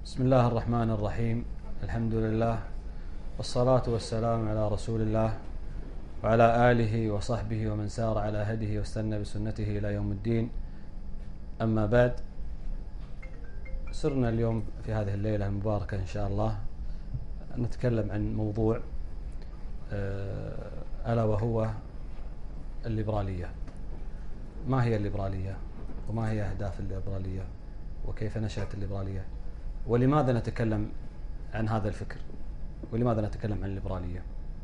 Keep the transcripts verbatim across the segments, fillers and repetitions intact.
بسم الله الرحمن الرحيم. الحمد لله والصلاة والسلام على رسول الله وعلى آله وصحبه ومن سار على هديه واستنى بسنته إلى يوم الدين. أما بعد، سرنا اليوم في هذه الليلة المباركة إن شاء الله نتكلم عن موضوع ألا وهو الليبرالية. ما هي الليبرالية؟ وما هي أهداف الليبرالية؟ وكيف نشأت الليبرالية؟ ولماذا نتكلم عن هذا الفكر؟ ولماذا نتكلم عن الليبرالية؟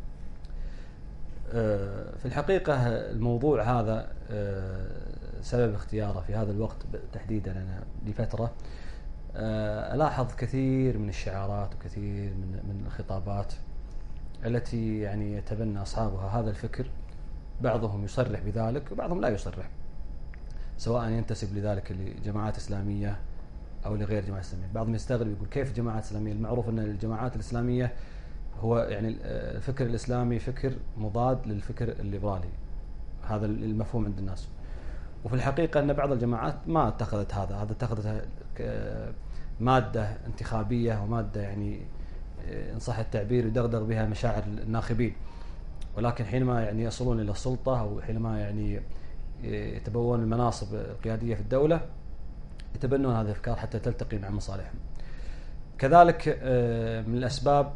في الحقيقة الموضوع هذا سبب اختياره في هذا الوقت تحديدا أنا لفترة ألاحظ كثير من الشعارات وكثير من من الخطابات التي يعني يتبنى أصحابها هذا الفكر. بعضهم يصرح بذلك وبعضهم لا يصرح، سواء ينتسب لذلك لجماعات إسلامية أو لغير جماعات إسلامية. بعضهم يستغرب يقول كيف جماعات إسلامية؟ المعروف أن الجماعات الإسلامية هو يعني الفكر الإسلامي فكر مضاد للفكر الليبرالي، هذا المفهوم عند الناس. وفي الحقيقة أن بعض الجماعات ما اتخذت هذا هذا اتخذتها مادة انتخابية ومادة يعني إن صح التعبير يدغدغ بها مشاعر الناخبين، ولكن حينما يعني يصلون إلى السلطة أو حينما يعني يتبوون المناصب القيادية في الدولة يتبنون هذه الأفكار حتى تلتقي مع مصالحهم. كذلك من الأسباب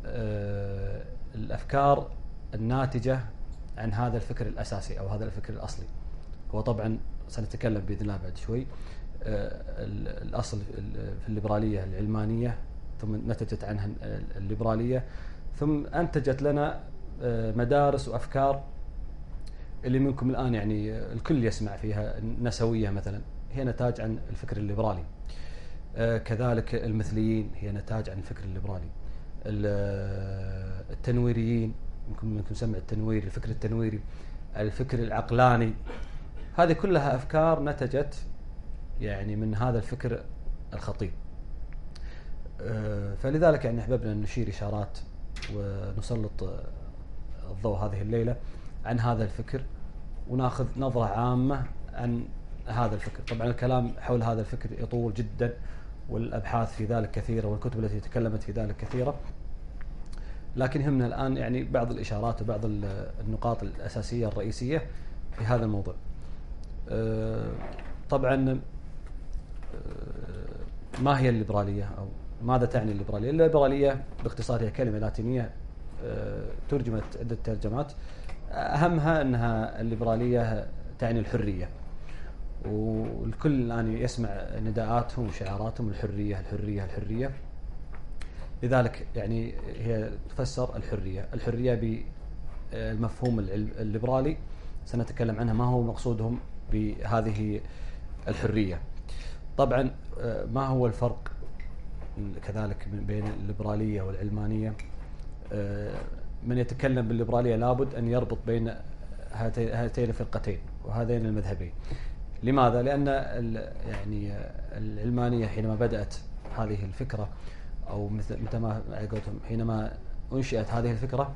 الأفكار الناتجة عن هذا الفكر الأساسي أو هذا الفكر الأصلي. هو طبعا سنتكلم بإذن الله بعد شوي. الأصل في الليبرالية العلمانية، ثم نتجت عنها الليبرالية، ثم أنتجت لنا مدارس وأفكار اللي منكم الآن يعني الكل يسمع فيها. النسوية مثلا هي نتاج عن الفكر الليبرالي. كذلك المثليين هي نتاج عن الفكر الليبرالي. التنويريين يمكن منكم سمع التنوير، الفكر التنويري، الفكر العقلاني، هذه كلها أفكار نتجت يعني من هذا الفكر الخطير. فلذلك يعني أحببنا أن نشير إشارات ونسلط الضوء هذه الليلة عن هذا الفكر وناخذ نظرة عامة عن هذا الفكر. طبعا الكلام حول هذا الفكر يطول جدا والأبحاث في ذلك كثيرة والكتب التي تكلمت في ذلك كثيرة، لكن يهمنا الآن يعني بعض الإشارات وبعض النقاط الأساسية الرئيسية في هذا الموضوع. طبعا ما هي الليبرالية أو ماذا تعني الليبرالية؟ الليبرالية باختصار هي كلمة لاتينية ترجمت عدة ترجمات، أهمها أنها الليبرالية تعني الحرية، والكل الآن يسمع نداءاتهم وشعاراتهم الحرية الحرية الحرية. لذلك يعني هي تفسر الحرية الحرية بالمفهوم الليبرالي. سنتكلم عنها ما هو مقصودهم بهذه الحرية. طبعا ما هو الفرق كذلك بين الليبرالية والعلمانية؟ من يتكلم بالليبرالية لابد أن يربط بين هاتين الفرقتين وهذين المذهبين. لماذا؟ لأن يعني العلمانية حينما بدأت هذه الفكرة أو مثل ما قلتهم حينما أنشئت هذه الفكرة،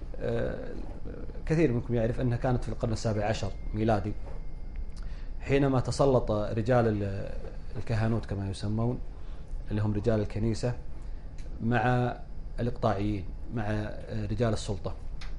كثير منكم يعرف أنها كانت في القرن السابع عشر ميلادي، حينما تسلط رجال الكهنوت كما يسمون اللي هم رجال الكنيسة مع الإقطاعيين مع رجال السلطة،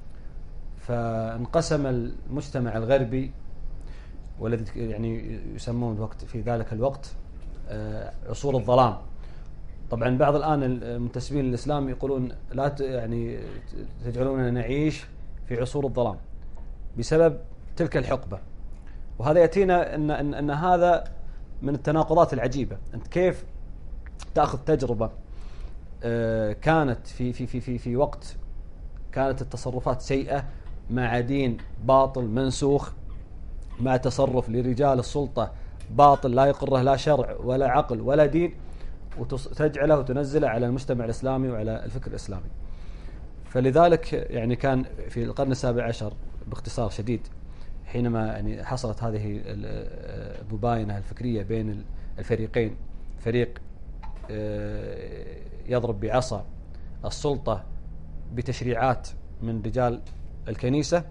فانقسم المجتمع الغربي والذي يعني يسمون وقت في ذلك الوقت عصور الظلام. طبعا بعض الآن المنتسبين للإسلام يقولون لا يعني تجعلوننا نعيش في عصور الظلام بسبب تلك الحقبة، وهذا يأتينا أن, أن, أن هذا من التناقضات العجيبة. أنت كيف تأخذ تجربة كانت في في في في في وقت كانت التصرفات سيئة مع دين باطل منسوخ، مع تصرف لرجال السلطة باطل لا يقره لا شرع ولا عقل ولا دين، وتجعله وتنزله على المجتمع الإسلامي وعلى الفكر الإسلامي. فلذلك يعني كان في القرن السابع عشر باختصار شديد حينما يعني حصلت هذه المباينة الفكرية بين الفريقين، فريق يضرب بعصا السلطة بتشريعات من رجال الكنيسة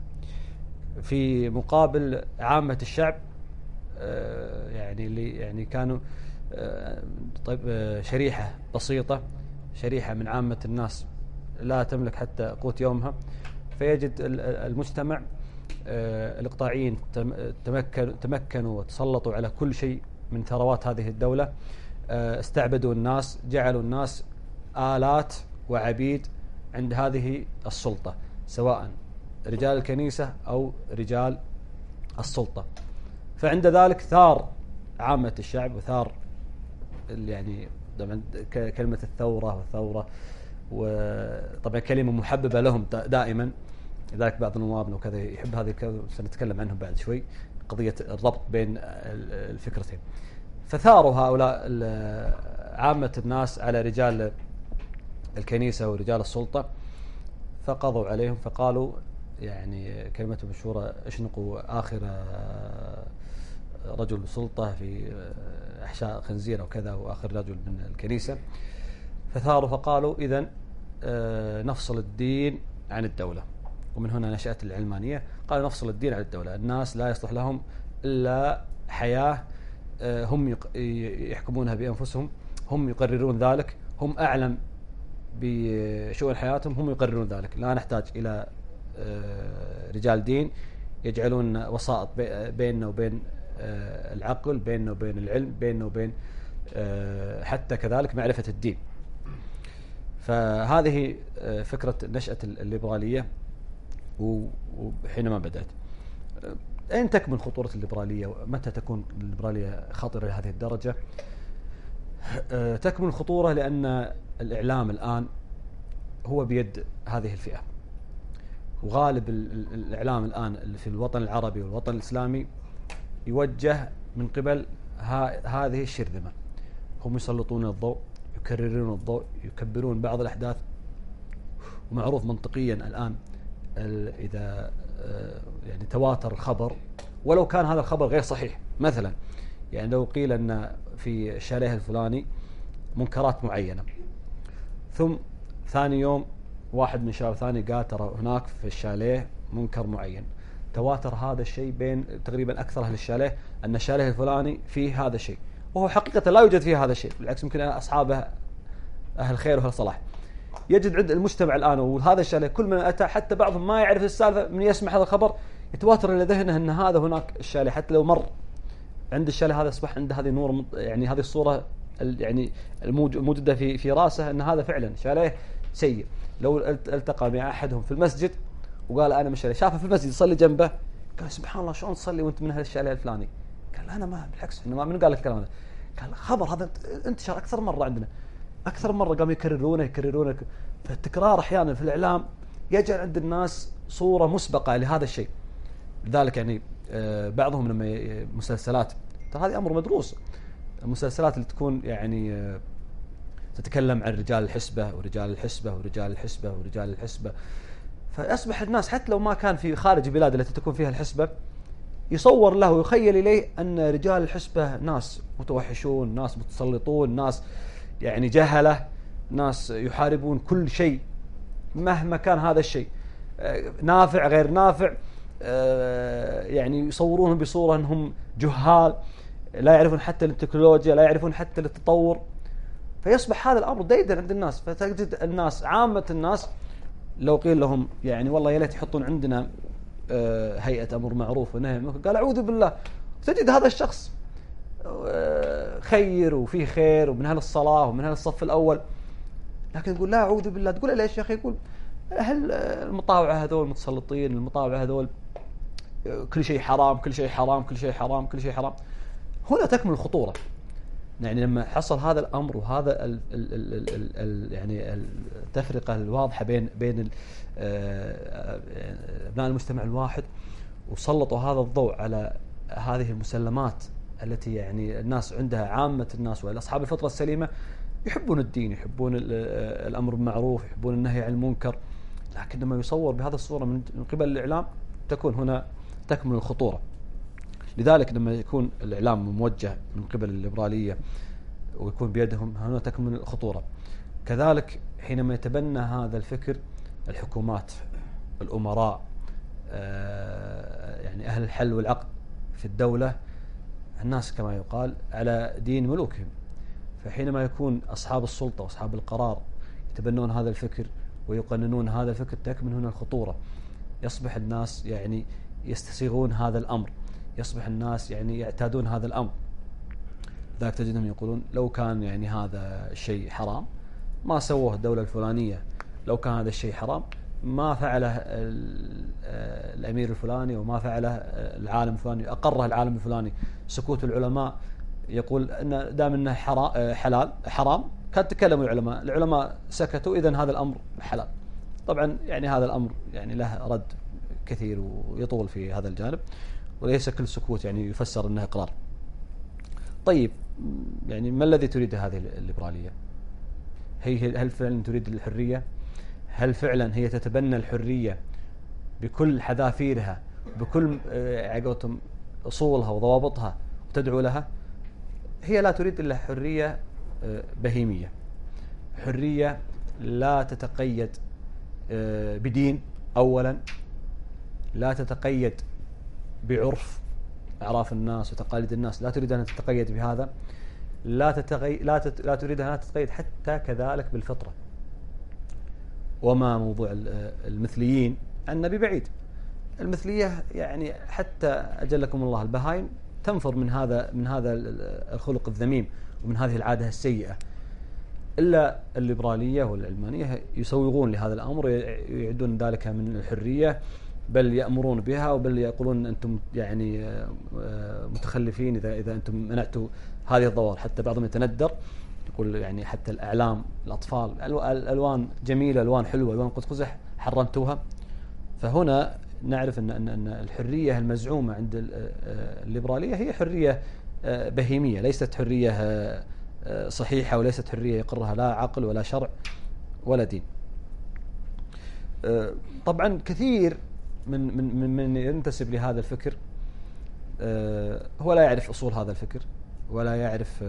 في مقابل عامة الشعب يعني اللي يعني كانوا طيب شريحة بسيطة، شريحة من عامة الناس لا تملك حتى قوت يومها، فيجد المجتمع الإقطاعيين تمكنوا تمكنوا وتسلطوا على كل شيء من ثروات هذه الدولة، استعبدوا الناس، جعلوا الناس آلات وعبيد عند هذه السلطة، سواء رجال الكنيسة أو رجال السلطة. فعند ذلك ثار عامة الشعب وثار يعني كلمة الثورة والثورة، وطبعا كلمة محببة لهم دائما، لذلك بعض نوابنا وكذا يحب هذه، سنتكلم عنهم بعد شوي، قضية الربط بين الفكرتين. فثاروا هؤلاء عامة الناس على رجال الكنيسة ورجال السلطة، فقضوا عليهم، فقالوا يعني كلمة مشهورة: اشنقوا آخر رجل سلطة في أحشاء خنزير أو كذا، وآخر رجل من الكنيسة. فثاروا فقالوا: إذن نفصل الدين عن الدولة. ومن هنا نشأت العلمانية، قالوا نفصل الدين عن الدولة، الناس لا يصلح لهم إلا حياة هم يحكمونها بأنفسهم، هم يقررون ذلك، هم أعلم بشؤون حياتهم، هم يقررون ذلك، لا نحتاج إلى رجال دين يجعلون وسائط بيننا وبين العقل، بيننا وبين العلم، بيننا وبين حتى كذلك معرفة الدين. فهذه فكرة نشأة الليبرالية. وحينما بدأت، أين تكمن خطورة الليبرالية؟ ومتى تكون الليبرالية خطرة لهذه الدرجة؟ تكمن الخطورة لأن الإعلام الآن هو بيد هذه الفئة، وغالب الإعلام الآن في الوطن العربي والوطن الإسلامي يوجه من قبل هذه الشرذمة، هم يسلطون الضوء، يكررون الضوء، يكبرون بعض الأحداث. ومعروف منطقيا الآن إذا يعني تواتر الخبر، ولو كان هذا الخبر غير صحيح، مثلا يعني لو قيل أن في الشاليه الفلاني منكرات معينة، ثم ثاني يوم واحد من شباب ثاني قال ترى هناك في الشاليه منكر معين، تواتر هذا الشيء بين تقريبا أكثر أهل الشاليه أن الشاليه الفلاني فيه هذا الشيء، وهو حقيقة لا يوجد فيه هذا الشيء، بالعكس يمكن أصحابه أهل خير وأهل صلاح. يجد عند المجتمع الآن وهذا الشاليه كل من أتى، حتى بعضهم ما يعرف السالفة، من يسمع هذا الخبر يتواتر إلى ذهنه أن هذا هناك الشاليه، حتى لو مر عند الشاليه هذا أصبح عنده هذه النور، يعني هذه الصورة يعني الموجودة في في راسه أن هذا فعلا شاليه سيء. لو التقى مع أحدهم في المسجد وقال أنا من الشاليه، شافه في المسجد يصلي جنبه، قال سبحان الله شلون تصلي وأنت من هذا الشاليه الفلاني؟ قال أنا ما، بالعكس إنه ما، من قال لك الكلام هذا؟ قال خبر هذا انتشر أكثر مرة عندنا، أكثر مرة قاموا يكررونه يكررونه. فالتكرار أحيانا في الإعلام يجعل عند الناس صورة مسبقة لهذا الشيء. لذلك يعني بعضهم لما مسلسلات، ترى هذه أمر مدروس، المسلسلات اللي تكون يعني تتكلم عن رجال الحسبة ورجال الحسبة ورجال الحسبة ورجال الحسبة، فأصبح الناس حتى لو ما كان في خارج البلاد التي تكون فيها الحسبة يصور له ويخيل إليه أن رجال الحسبة ناس متوحشون، ناس متسلطون، ناس يعني جهلة، ناس يحاربون كل شيء مهما كان هذا الشيء، نافع غير نافع، يعني يصورونهم بصورة أنهم جهال لا يعرفون حتى التكنولوجيا، لا يعرفون حتى التطور. فيصبح هذا الأمر ديدا عند الناس، فتجد الناس عامة الناس لو قيل لهم يعني والله يا ليت يحطون عندنا هيئة أمر معروف ونهي، قال أعوذ بالله، تجد هذا الشخص خير وفيه خير ومن أهل الصلاة ومن أهل الصف الأول، لكن يقول لا أعوذ بالله. تقول ليش يا أخي؟ يقول أهل المطاوعة هذول متسلطين، المطاوعة هذول كل شيء حرام، كل شيء حرام، كل شيء حرام، كل شيء حرام. هنا تكمن الخطورة. يعني لما حصل هذا الأمر وهذا ال ال ال ال ال يعني التفرقة الواضحة بين بين أبناء المجتمع الواحد، وسلطوا هذا الضوء على هذه المسلمات التي يعني الناس عندها، عامة الناس والأصحاب الفطرة السليمة يحبون الدين، يحبون الأمر بالمعروف، يحبون النهي عن المنكر، لكن لما يصور بهذا الصورة من قبل الإعلام تكون هنا تكمن الخطورة. لذلك لما يكون الإعلام موجه من قبل الليبرالية ويكون بيدهم، هنا تكمن الخطورة. كذلك حينما يتبنى هذا الفكر الحكومات، الأمراء، يعني أهل الحل والعقد في الدولة، الناس كما يقال على دين ملوكهم، فحينما يكون أصحاب السلطة وأصحاب القرار يتبنون هذا الفكر ويقننون هذا الفكر، تكمن هنا الخطورة. يصبح الناس يعني يستسيغون هذا الأمر، يصبح الناس يعني يعتادون هذا الأمر. ذاك تجدهم يقولون لو كان يعني هذا الشيء حرام ما سووه الدولة الفلانية، لو كان هذا الشيء حرام ما فعله الأمير الفلاني وما فعله العالم الفلاني، أقره العالم الفلاني. سكوت العلماء يقول أن دام أنه حلال حرام كان تكلموا العلماء، العلماء سكتوا، إذن هذا الأمر حلال. طبعا يعني هذا الأمر يعني له رد كثير ويطول في هذا الجانب، وليس كل سكوت يعني يفسر أنه إقرار. طيب يعني ما الذي تريد هذه الليبرالية؟ هي هل فعلا تريد الحرية؟ هل فعلا هي تتبنى الحرية بكل حذافيرها، بكل عقوتهم أصولها وضوابطها وتدعو لها؟ هي لا تريد إلا حرية بهيمية، حرية لا تتقيد بدين أولا، لا تتقيد بعرف أعراف الناس وتقاليد الناس، لا تريد أن تتقيد بهذا، لا تتغي... لا, تت... لا تريد أن تتقيد حتى كذلك بالفطرة. وما موضوع المثليين النبي بعيد. المثلية يعني حتى أجلكم الله البهائم تنفر من هذا من هذا الخلق الذميم ومن هذه العادة السيئة. إلا الليبرالية والعلمانية يسوغون لهذا الأمر، يعدون ذلك من الحرية، بل يأمرون بها، وبل يقولون أنتم يعني متخلفين إذا إذا أنتم منعتوا هذه الظواهر. حتى بعضهم يتندر يقول يعني حتى الأعلام الأطفال الألوان جميلة، ألوان حلوة، ألوان قوس قزح حرمتوها. فهنا نعرف أن أن الحرية المزعومة عند الليبرالية هي حرية بهيمية، ليست حرية صحيحة، وليست حرية يقرها لا عقل ولا شرع ولا دين. طبعا كثير من من من ينتسب لهذا الفكر هو لا يعرف أصول هذا الفكر ولا يعرف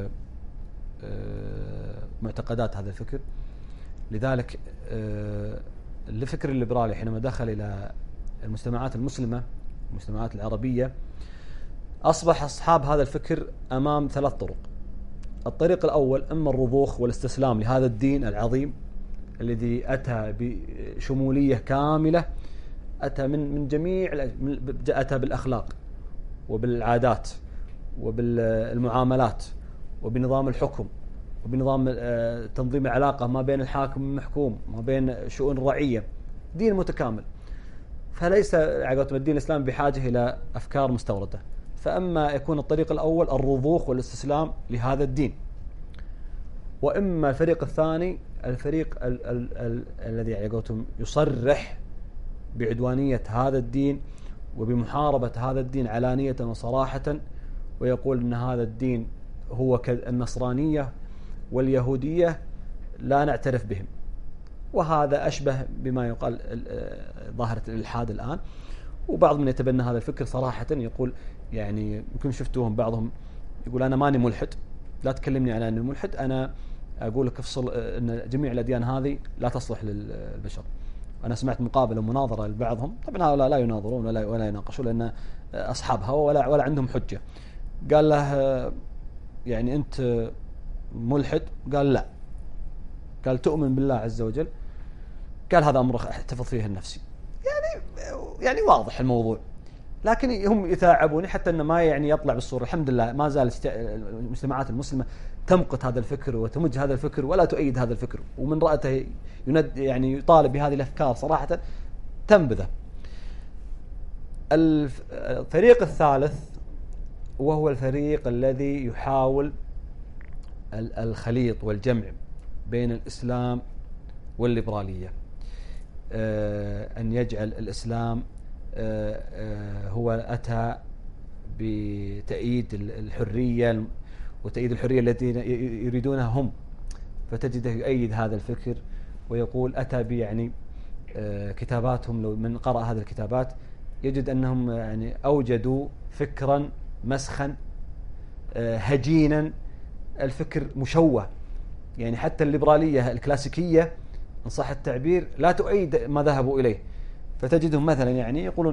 معتقدات هذا الفكر. لذلك الفكر الليبرالي حينما دخل إلى المجتمعات المسلمة المجتمعات العربية أصبح أصحاب هذا الفكر أمام ثلاث طرق. الطريق الأول إما الرضوخ والاستسلام لهذا الدين العظيم الذي أتى بشمولية كاملة، أتى من من جميع أتى بالأخلاق وبالعادات وبالمعاملات وبنظام الحكم وبنظام تنظيم العلاقة ما بين الحاكم والمحكوم، ما بين شؤون الرعية، دين متكامل. فليس عقوتم الدين الإسلامي بحاجة إلى أفكار مستوردة. فأما يكون الطريق الأول الرضوخ والاستسلام لهذا الدين، وإما الفريق الثاني الفريق ال- ال- ال- الذي عقوتم يصرح بعدوانية هذا الدين وبمحاربة هذا الدين علانية وصراحة، ويقول أن هذا الدين هو كالنصرانية واليهودية لا نعترف بهم. وهذا أشبه بما يقال ظاهرة الإلحاد الآن. وبعض من يتبنى هذا الفكر صراحة يقول يعني يمكن شفتوهم بعضهم يقول أنا ماني ملحد، لا تكلمني عن أني ملحد، أنا أقول لك افصل أن جميع الأديان هذه لا تصلح للبشر. أنا سمعت مقابلة ومناظرة لبعضهم، طبعا هؤلاء لا يناظرون ولا ولا يناقشون لأن أصحابها ولا ولا عندهم حجة. قال له يعني أنت ملحد؟ قال لا. قال تؤمن بالله عز وجل؟ قال هذا أمر احتفظ فيه النفسي. يعني يعني واضح الموضوع، لكن هم يتعبون حتى أنه ما يعني يطلع بالصورة. الحمد لله ما زال المجتمعات المسلمة تمقت هذا الفكر وتمج هذا الفكر ولا تؤيد هذا الفكر، ومن رأته يند يعني يطالب بهذه الأفكار صراحة تنبذه. الفريق الثالث وهو الفريق الذي يحاول الخليط والجمع بين الإسلام والليبرالية، أن يجعل الإسلام هو أتى بتأييد الحرية وتأييد الحرية التي يريدونها هم، فتجده يؤيد هذا الفكر ويقول أتى ب يعني كتاباتهم. لو من قرأ هذه الكتابات يجد أنهم يعني أوجدوا فكرا مسخا هجينا، الفكر مشوه. يعني حتى الليبرالية الكلاسيكية إن صح التعبير لا تؤيد ما ذهبوا إليه. فتجدهم مثلا يعني يقولون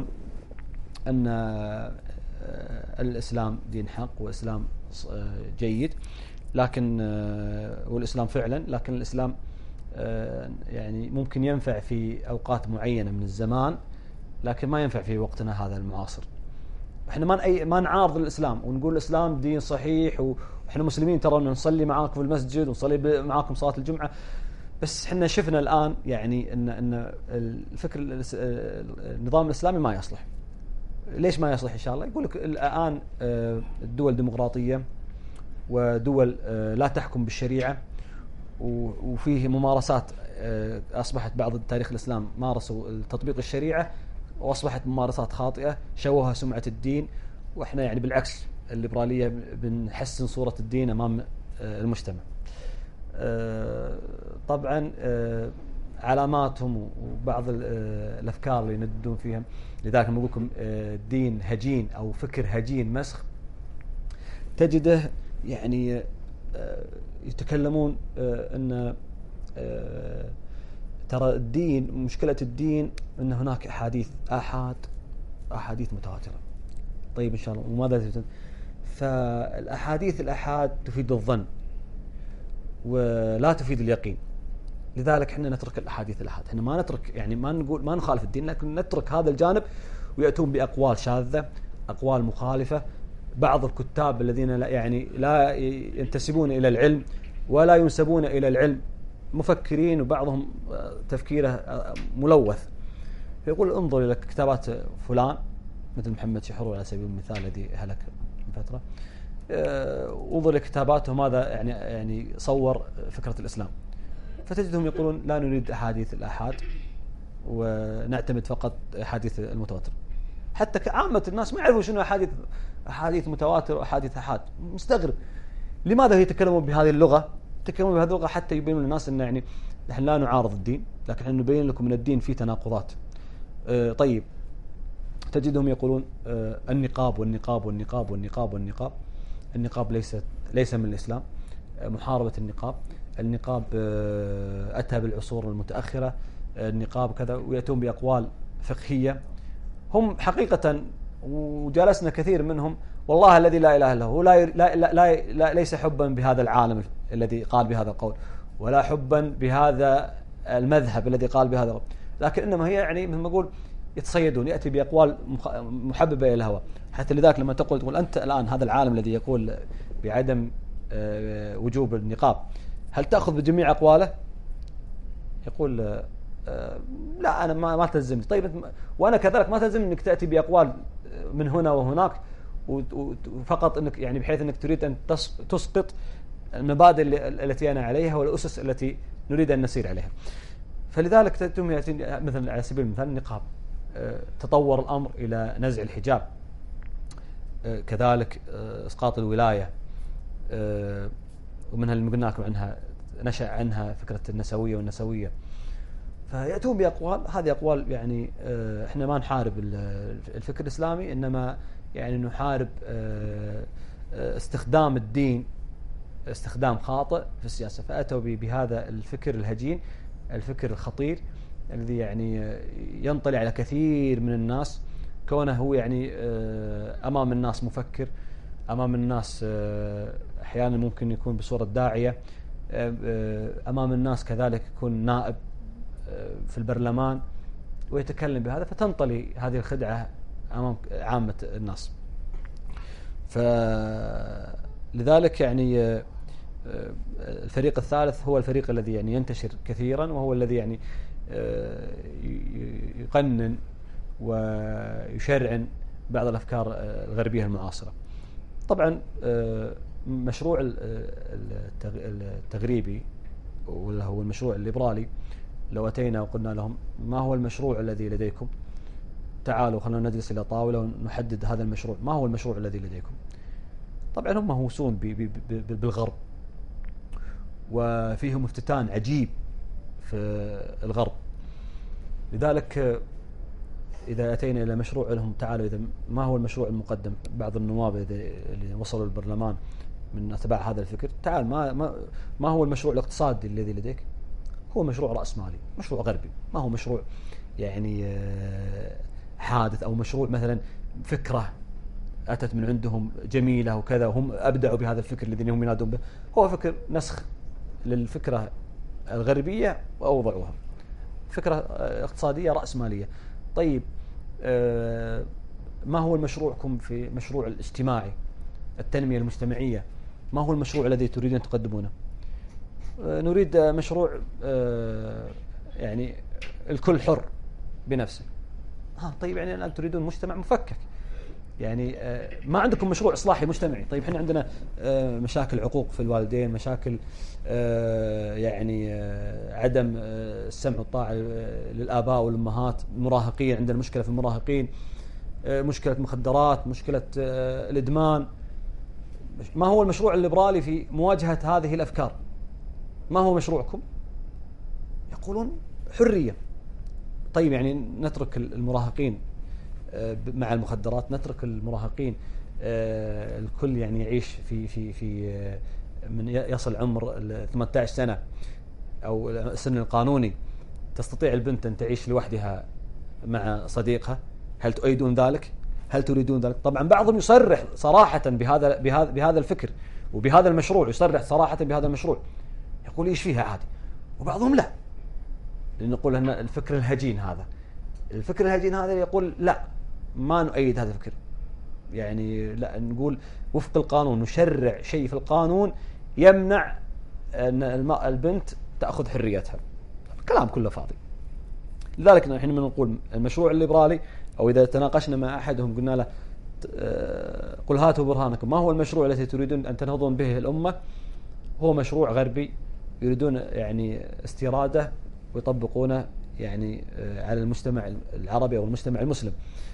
أن الإسلام دين حق وإسلام جيد، لكن والإسلام فعلا، لكن الإسلام يعني ممكن ينفع في أوقات معينة من الزمان، لكن ما ينفع في وقتنا هذا المعاصر. احنا ما ما نعارض الإسلام ونقول الإسلام دين صحيح واحنا مسلمين ترى نصلي معاكم في المسجد ونصلي معاكم صلاة الجمعة، بس احنا شفنا الآن يعني ان ان الفكر النظام الإسلامي ما يصلح. ليش ما يصلح؟ إن شاء الله يقول لك الآن الدول ديمقراطية ودول لا تحكم بالشريعة، وفيه ممارسات أصبحت بعض تاريخ الإسلام مارسوا تطبيق الشريعة وأصبحت ممارسات خاطئة شوهها سمعة الدين، وإحنا يعني بالعكس الليبرالية بنحسن صورة الدين أمام المجتمع. طبعا علاماتهم وبعض الأفكار اللي يندون فيها، لذلك نقول لكم دين هجين أو فكر هجين مسخ، تجده يعني يتكلمون أن ترى الدين، مشكلة الدين أن هناك أحاديث آحاد أحاديث متواترة. طيب إن شاء الله، وماذا تفيد؟ فالأحاديث الآحاد تفيد الظن ولا تفيد اليقين، لذلك احنا نترك الأحاديث الآحاد. احنا ما نترك يعني ما نقول ما نخالف الدين، لكن نترك هذا الجانب، ويأتون بأقوال شاذة، أقوال مخالفة. بعض الكتاب الذين لا يعني لا ينتسبون إلى العلم ولا ينسبون إلى العلم مفكرين، وبعضهم تفكيره ملوث، فيقول انظر إلى كتابات فلان مثل محمد شحرور على سبيل المثال الذي هلك من فترة، انظر إلى كتاباته ماذا يعني يعني صور فكرة الإسلام، فتجدهم يقولون لا نريد أحاديث الآحاد ونعتمد فقط أحاديث المتواتر. حتى عامة الناس ما يعرفون شنو أحاديث أحاديث متواتر وأحاديث آحاد. مستغرب لماذا يتكلمون بهذه اللغة، يتكلمون بهذه اللغة حتى يبينون للناس أن يعني نحن لا نعارض الدين، لكن نحن نبين لكم من الدين فيه تناقضات. آه طيب تجدهم يقولون آه النقاب والنقاب والنقاب والنقاب والنقاب النقاب ليس ليس من الإسلام، آه محاربة النقاب، النقاب آه أتى بالعصور المتأخرة، آه النقاب كذا، ويأتون بأقوال فقهية. هم حقيقة وجالسنا كثير منهم والله الذي لا إله إلا هو لا, لا, لا, لا, لا ليس حبا بهذا العالم الذي قال بهذا القول، ولا حبا بهذا المذهب الذي قال بهذا القول، لكن إنما هي يعني مثل ما أقول يتصيدون، يأتي بأقوال محببة إلى الهوى. حتى لذلك لما تقول تقول أنت الآن هذا العالم الذي يقول بعدم وجوب النقاب، هل تأخذ بجميع أقواله؟ يقول لا أنا ما ما تلزمني. طيب وأنا كذلك ما تلزمني أنك تأتي بأقوال من هنا وهناك وفقط أنك يعني بحيث أنك تريد أن تسقط المبادئ التي أنا عليها والأسس التي نريد أن نسير عليها. فلذلك تتم مثلا على سبيل المثال النقاب، تطور الأمر إلى نزع الحجاب، كذلك إسقاط الولاية، ومنها اللي قلنا لكم عنها نشأ عنها فكرة النسوية والنسوية. فيأتون بأقوال، هذه أقوال يعني إحنا ما نحارب الفكر الإسلامي، إنما يعني نحارب استخدام الدين استخدام خاطئ في السياسة. فأتوا بهذا الفكر الهجين، الفكر الخطير الذي يعني ينطلي على كثير من الناس، كونه هو يعني أمام الناس مفكر، أمام الناس أحيانا ممكن يكون بصورة داعية، أمام الناس كذلك يكون نائب في البرلمان ويتكلم بهذا، فتنطلي هذه الخدعة أمام عامة الناس. فلذلك يعني الفريق الثالث هو الفريق الذي يعني ينتشر كثيرا، وهو الذي يعني يقنن ويشرعن بعض الأفكار الغربية المعاصرة. طبعا مشروع التغريبي ولا هو المشروع الليبرالي، لو أتينا وقلنا لهم ما هو المشروع الذي لديكم، تعالوا خلونا نجلس إلى طاولة ونحدد هذا المشروع، ما هو المشروع الذي لديكم؟ طبعا هم مهووسون بالغرب، وفيهم افتتان عجيب في الغرب. لذلك إذا أتينا إلى مشروع لهم، تعالوا إذا ما هو المشروع المقدم، بعض النواب اللي وصلوا البرلمان من أتباع هذا الفكر، تعال ما, ما, ما هو المشروع الاقتصادي الذي لديك؟ هو مشروع رأس مالي، مشروع غربي، ما هو مشروع يعني حادث، أو مشروع مثلا فكرة أتت من عندهم جميلة وكذا وهم أبدعوا بهذا الفكر الذي هم ينادون به، هو فكر نسخ للفكرة الغربية وأوضعوها فكرة اقتصادية رأسمالية. طيب ما هو المشروعكم في مشروع الاجتماعي التنمية المجتمعية؟ ما هو المشروع الذي تريدون تقدمونه؟ نريد مشروع يعني الكل حر بنفسه. ها طيب يعني الآن تريدون مجتمع مفكك، يعني ما عندكم مشروع إصلاحي مجتمعي. طيب احنا عندنا مشاكل عقوق في الوالدين، مشاكل يعني عدم السمع والطاعة للآباء والأمهات، المراهقين عندنا مشكلة في المراهقين، مشكلة مخدرات، مشكلة الإدمان. ما هو المشروع الليبرالي في مواجهة هذه الأفكار؟ ما هو مشروعكم؟ يقولون حرية. طيب يعني نترك المراهقين مع المخدرات، نترك المراهقين الكل يعني يعيش في في في من يصل عمر ثمانية عشر سنة أو السن القانوني تستطيع البنت أن تعيش لوحدها مع صديقها. هل تؤيدون ذلك؟ هل تريدون ذلك؟ طبعا بعضهم يصرح صراحة بهذا بهذا بهذا الفكر وبهذا المشروع، يصرح صراحة بهذا المشروع، يقول ايش فيها عادي. وبعضهم لا، لأن نقول أن الفكر الهجين هذا الفكر الهجين هذا يقول لا، ما نؤيد هذا الفكر. يعني لا، نقول وفق القانون، نشرع شيء في القانون يمنع أن البنت تأخذ حريتها. الكلام كله فاضي. لذلك نحن نقول المشروع الليبرالي، أو إذا تناقشنا مع أحدهم قلنا له قل هاتوا برهانكم، ما هو المشروع الذي تريدون أن تنهضون به الأمة؟ هو مشروع غربي يريدون يعني استيراده ويطبقونه يعني على المجتمع العربي أو المجتمع المسلم.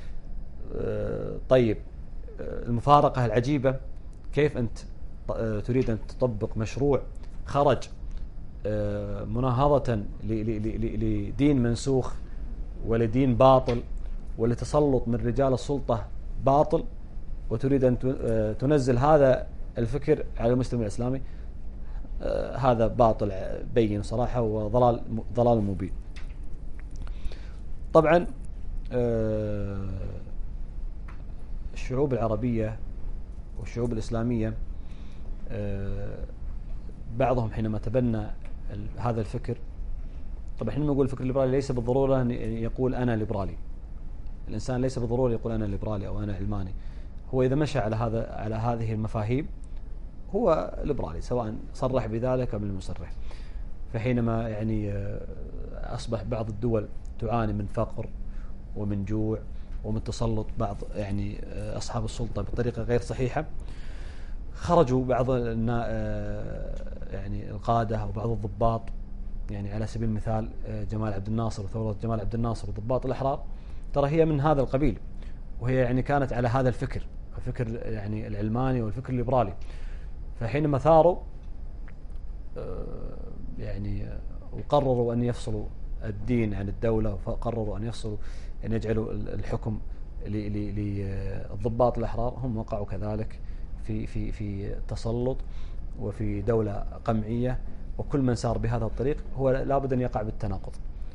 طيب المفارقة العجيبة، كيف أنت تريد أن تطبق مشروع خرج مناهضة لدين منسوخ ولدين باطل ولتسلط من رجال السلطة باطل، وتريد أن تنزل هذا الفكر على المجتمع الإسلامي؟ هذا باطل بين صراحة وضلال ضلال مبين. طبعا الشعوب العربية والشعوب الإسلامية بعضهم حينما تبنى هذا الفكر، طبعا حينما نقول الفكر الليبرالي ليس بالضرورة أن يقول أنا ليبرالي. الإنسان ليس بالضرورة يقول أنا ليبرالي أو أنا علماني. هو إذا مشى على هذا على هذه المفاهيم هو ليبرالي، سواء صرح بذلك أو لم يصرح. فحينما يعني أصبح بعض الدول تعاني من فقر ومن جوع ومن تسلط بعض يعني أصحاب السلطة بطريقة غير صحيحة، خرجوا بعض يعني القادة أو بعض الضباط، يعني على سبيل المثال جمال عبد الناصر وثورة جمال عبد الناصر وضباط الأحرار، ترى هي من هذا القبيل، وهي يعني كانت على هذا الفكر، الفكر يعني العلماني والفكر الليبرالي. فحينما ثاروا يعني وقرروا أن يفصلوا الدين عن الدولة، وقرروا أن يفصلوا أن يجعلوا الحكم للضباط الأحرار، هم وقعوا كذلك في في في تسلط وفي دولة قمعية. وكل من سار بهذا الطريق هو لابد أن يقع بالتناقض.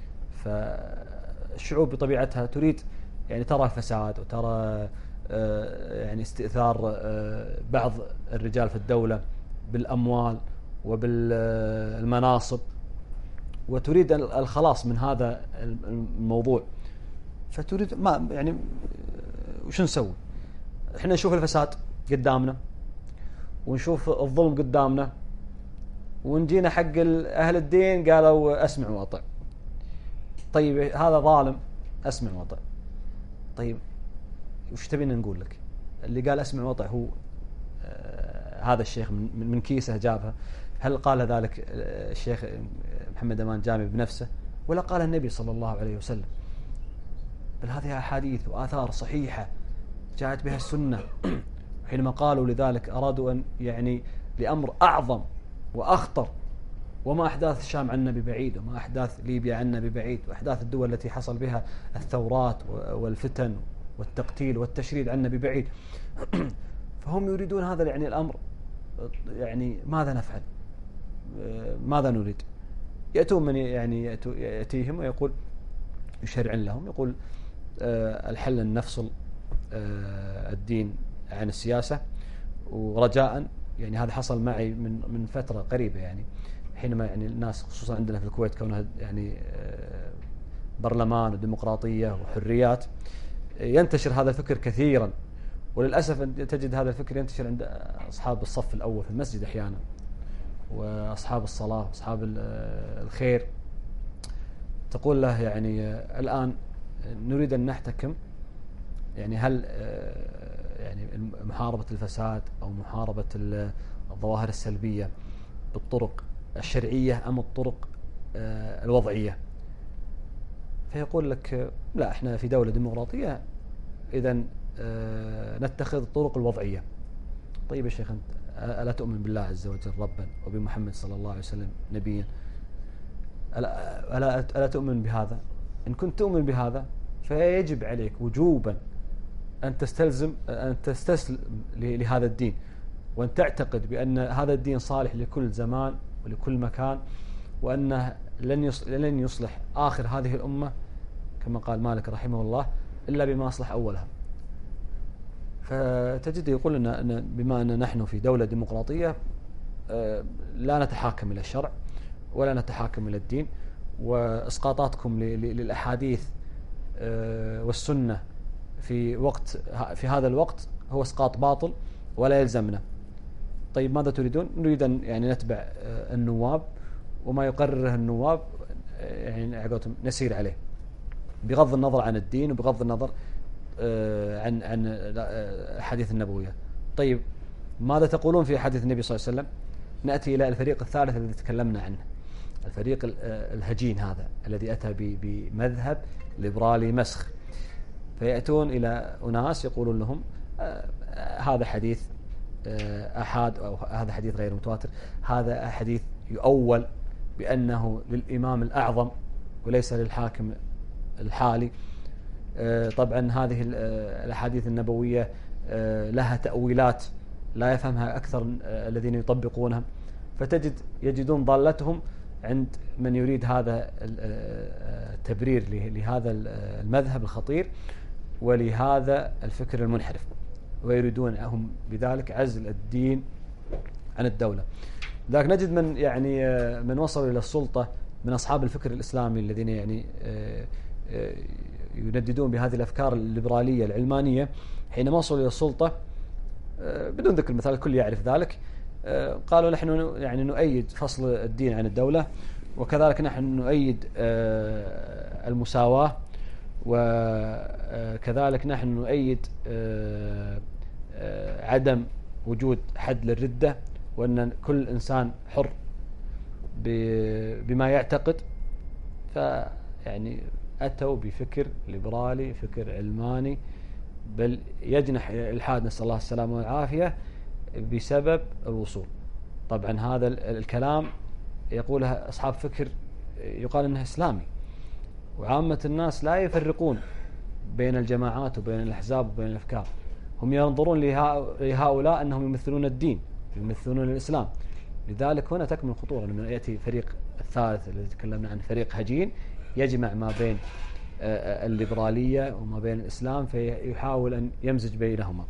فالشعوب بطبيعتها تريد يعني ترى فساد وترى يعني استئثار بعض الرجال في الدولة بالأموال وبالمناصب، وتريد الخلاص من هذا الموضوع. فتريد ما يعني وش نسوي؟ احنا نشوف الفساد قدامنا ونشوف الظلم قدامنا، ونجينا حق أهل الدين قالوا أسمع وأطع. طيب هذا ظالم، أسمع وأطع. طيب وش تبينا نقول لك؟ اللي قال أسمع وأطع هو آه هذا الشيخ من, من كيسه جابها؟ هل قال ذلك الشيخ محمد أمان جامي بنفسه، ولا قال النبي صلى الله عليه وسلم؟ بل هذه أحاديث وآثار صحيحة جاءت بها السنة. حينما قالوا لذلك أرادوا أن يعني لأمر أعظم وأخطر، وما أحداث الشام عنا ببعيد، وما أحداث ليبيا عنا ببعيد، وأحداث الدول التي حصل بها الثورات والفتن والتقتيل والتشريد عنا ببعيد. فهم يريدون هذا يعني الأمر، يعني ماذا نفعل؟ ماذا نريد؟ يأتون من يعني يأتيهم ويقول يشرع لهم، يقول الحل أن نفصل الدين عن السياسة، ورجاء يعني هذا حصل معي من من فترة قريبة، يعني حينما يعني الناس خصوصا عندنا في الكويت كونها يعني برلمان وديمقراطية وحريات، ينتشر هذا الفكر كثيرا، وللأسف تجد هذا الفكر ينتشر عند أصحاب الصف الأول في المسجد أحيانا، وأصحاب الصلاة وأصحاب الخير. تقول له يعني الآن نريد أن نحتكم، يعني هل يعني محاربة الفساد أو محاربة الظواهر السلبية بالطرق الشرعية أم الطرق الوضعية؟ فيقول لك لا، احنا في دولة ديمقراطية، إذن نتخذ الطرق الوضعية. طيب يا شيخ، أنت ألا تؤمن بالله عز وجل ربا وبمحمد صلى الله عليه وسلم نبيا؟ ألا, ألا, ألا تؤمن بهذا؟ إن كنت تؤمن بهذا فيجب عليك وجوبا أن تستلزم أن تستسلم لهذا الدين، وأن تعتقد بأن هذا الدين صالح لكل زمان ولكل مكان، وأنه لن يصلح, لن يصلح آخر هذه الأمة كما قال مالك رحمه الله إلا بما أصلح أولها. فتجد يقول لنا أن بما أن نحن في دولة ديمقراطية لا نتحاكم إلى الشرع ولا نتحاكم إلى الدين، وإسقاطاتكم للأحاديث والسنة في وقت في هذا الوقت هو إسقاط باطل ولا يلزمنا. طيب ماذا تريدون؟ نريد أن يعني نتبع النواب، وما يقرره النواب يعني نسير عليه بغض النظر عن الدين وبغض النظر عن عن الحديث النبوية. طيب ماذا تقولون في حديث النبي صلى الله عليه وسلم؟ نأتي إلى الفريق الثالث الذي تكلمنا عنه، الفريق الهجين هذا الذي أتى بمذهب ليبرالي مسخ. فيأتون إلى أناس يقولون لهم هذا حديث أحاد أو هذا حديث غير متواتر، هذا حديث يؤول بأنه للإمام الأعظم وليس للحاكم الحالي. طبعا هذه الأحاديث النبوية لها تأويلات لا يفهمها أكثر الذين يطبقونها، فتجد يجدون ضالتهم عند من يريد هذا التبرير لهذا المذهب الخطير ولهذا الفكر المنحرف، ويريدون هم بذلك عزل الدين عن الدولة. ذاك نجد من يعني من وصلوا إلى السلطة من أصحاب الفكر الإسلامي الذين يعني ينددون بهذه الأفكار الليبرالية العلمانية، حينما وصلوا إلى السلطة بدون ذكر المثال الكل يعرف ذلك، قالوا نحن يعني نؤيد فصل الدين عن الدولة، وكذلك نحن نؤيد المساواة، وكذلك نحن نؤيد عدم وجود حد للردة، وأن كل إنسان حر بما يعتقد. فيعني أتوا بفكر ليبرالي، فكر علماني، بل يجنح الإلحاد، نسأل الله السلامة والعافية، بسبب الوصول. طبعا هذا الكلام يقولها أصحاب فكر يقال أنه إسلامي، وعامة الناس لا يفرقون بين الجماعات وبين الأحزاب وبين الأفكار، هم ينظرون لهؤلاء أنهم يمثلون الدين، يمثلون الإسلام. لذلك هنا تكمن الخطورة لما يأتي فريق الثالث الذي تكلمنا عنه، فريق هجين يجمع ما بين الليبرالية وما بين الإسلام، فيحاول أن يمزج بينهما.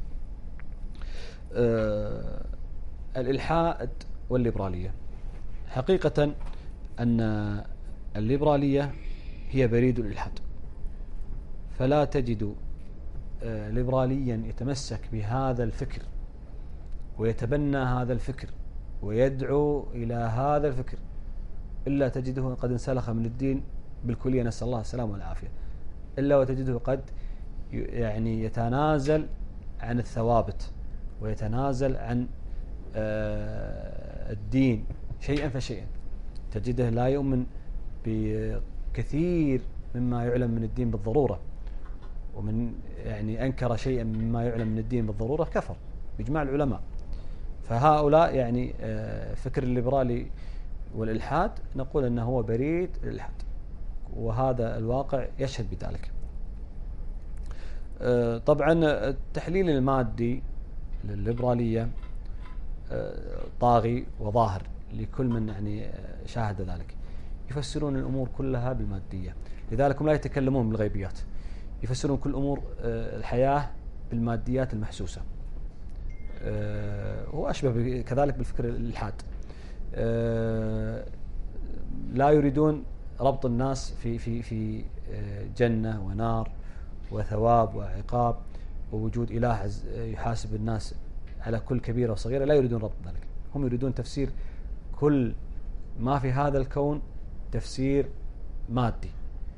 الإلحاد والليبرالية، حقيقة أن الليبرالية هي بريد الإلحاد، فلا تجد ليبراليا يتمسك بهذا الفكر ويتبنى هذا الفكر ويدعو إلى هذا الفكر إلا تجده قد انسلخ من الدين بالكلية، نسأل الله السلامة والعافية، إلا وتجده قد يعني يتنازل عن الثوابت ويتنازل عن الدين شيئا فشيئا. تجده لا يؤمن بكثير مما يعلم من الدين بالضرورة، ومن يعني أنكر شيئا مما يعلم من الدين بالضرورة كفر بإجماع العلماء. فهؤلاء يعني فكر الليبرالي والإلحاد نقول أنه هو بريد الإلحاد، وهذا الواقع يشهد بذلك. طبعا التحليل المادي للليبرالية طاغي وظاهر لكل من يعني شاهد ذلك، يفسرون الأمور كلها بالمادية، لذلك هم لا يتكلمون بالغيبيات، يفسرون كل أمور الحياة بالماديات المحسوسة. هو أشبه كذلك بالفكر الإلحاد. لا يريدون ربط الناس في في في جنة ونار وثواب وعقاب ووجود إله يحاسب الناس على كل كبيرة وصغيرة. لا يريدون ربط ذلك، هم يريدون تفسير كل ما في هذا الكون تفسير مادي.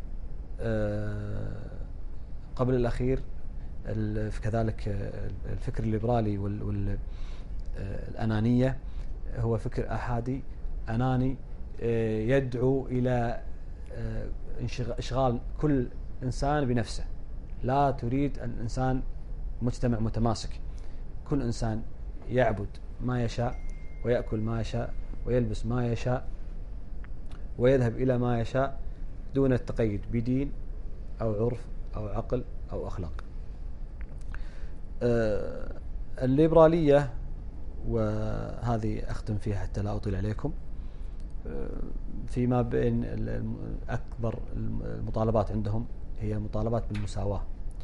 قبل الأخير كذلك الفكر الليبرالي والأنانية هو فكر أحادي أناني يدعو إلى إشغال كل إنسان بنفسه. لا تريد الإنسان مجتمع متماسك، كل إنسان يعبد ما يشاء ويأكل ما يشاء ويلبس ما يشاء ويذهب إلى ما يشاء دون التقيد بدين أو عرف أو عقل أو أخلاق. الليبرالية، وهذه أختم فيها حتى لا أطيل عليكم، فيما بين أكبر المطالبات عندهم هي مطالبات بالمساواة،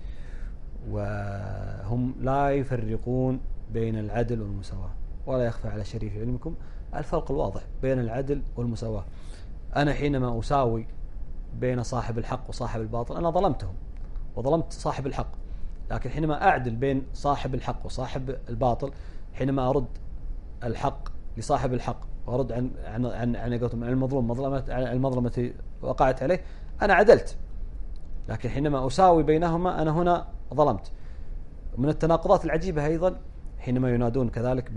وهم لا يفرقون بين العدل والمساواة. ولا يخفى على شريف علمكم الفرق الواضح بين العدل والمساواة. أنا حينما أساوي بين صاحب الحق وصاحب الباطل أنا ظلمتهم وظلمت صاحب الحق، لكن حينما أعدل بين صاحب الحق وصاحب الباطل، حينما أرد الحق لصاحب الحق وأرد عن عن عن, عن المظلوم مظلمة المظلمة التي وقعت عليه، أنا عدلت. لكن حينما أساوي بينهما أنا هنا ظلمت. من التناقضات العجيبة أيضا حينما ينادون كذلك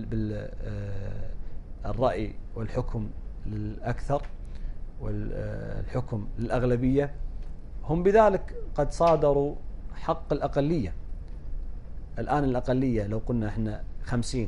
بالرأي والحكم للأكثر والحكم للأغلبية، هم بذلك قد صادروا حق الأقلية. الآن الأقلية لو قلنا إحنا خمسين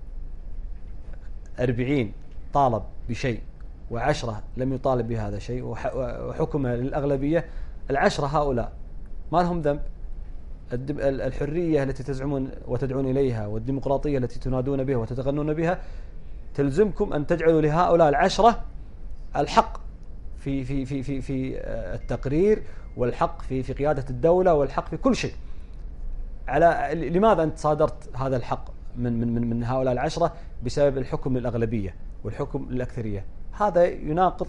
أربعين طالب بشيء وعشرة لم يطالب بهذا الشيء وحكمها للأغلبية، العشرة هؤلاء ما لهم ذنب. الحرية التي تزعمون وتدعون إليها والديمقراطية التي تنادون بها وتتغنون بها تلزمكم أن تجعلوا لهؤلاء العشرة الحق في في في في في التقرير والحق في في قيادة الدولة والحق في كل شيء. على لماذا أنت صادرت هذا الحق من من من من هؤلاء العشرة؟ بسبب الحكم للأغلبية والحكم للأكثرية. هذا يناقض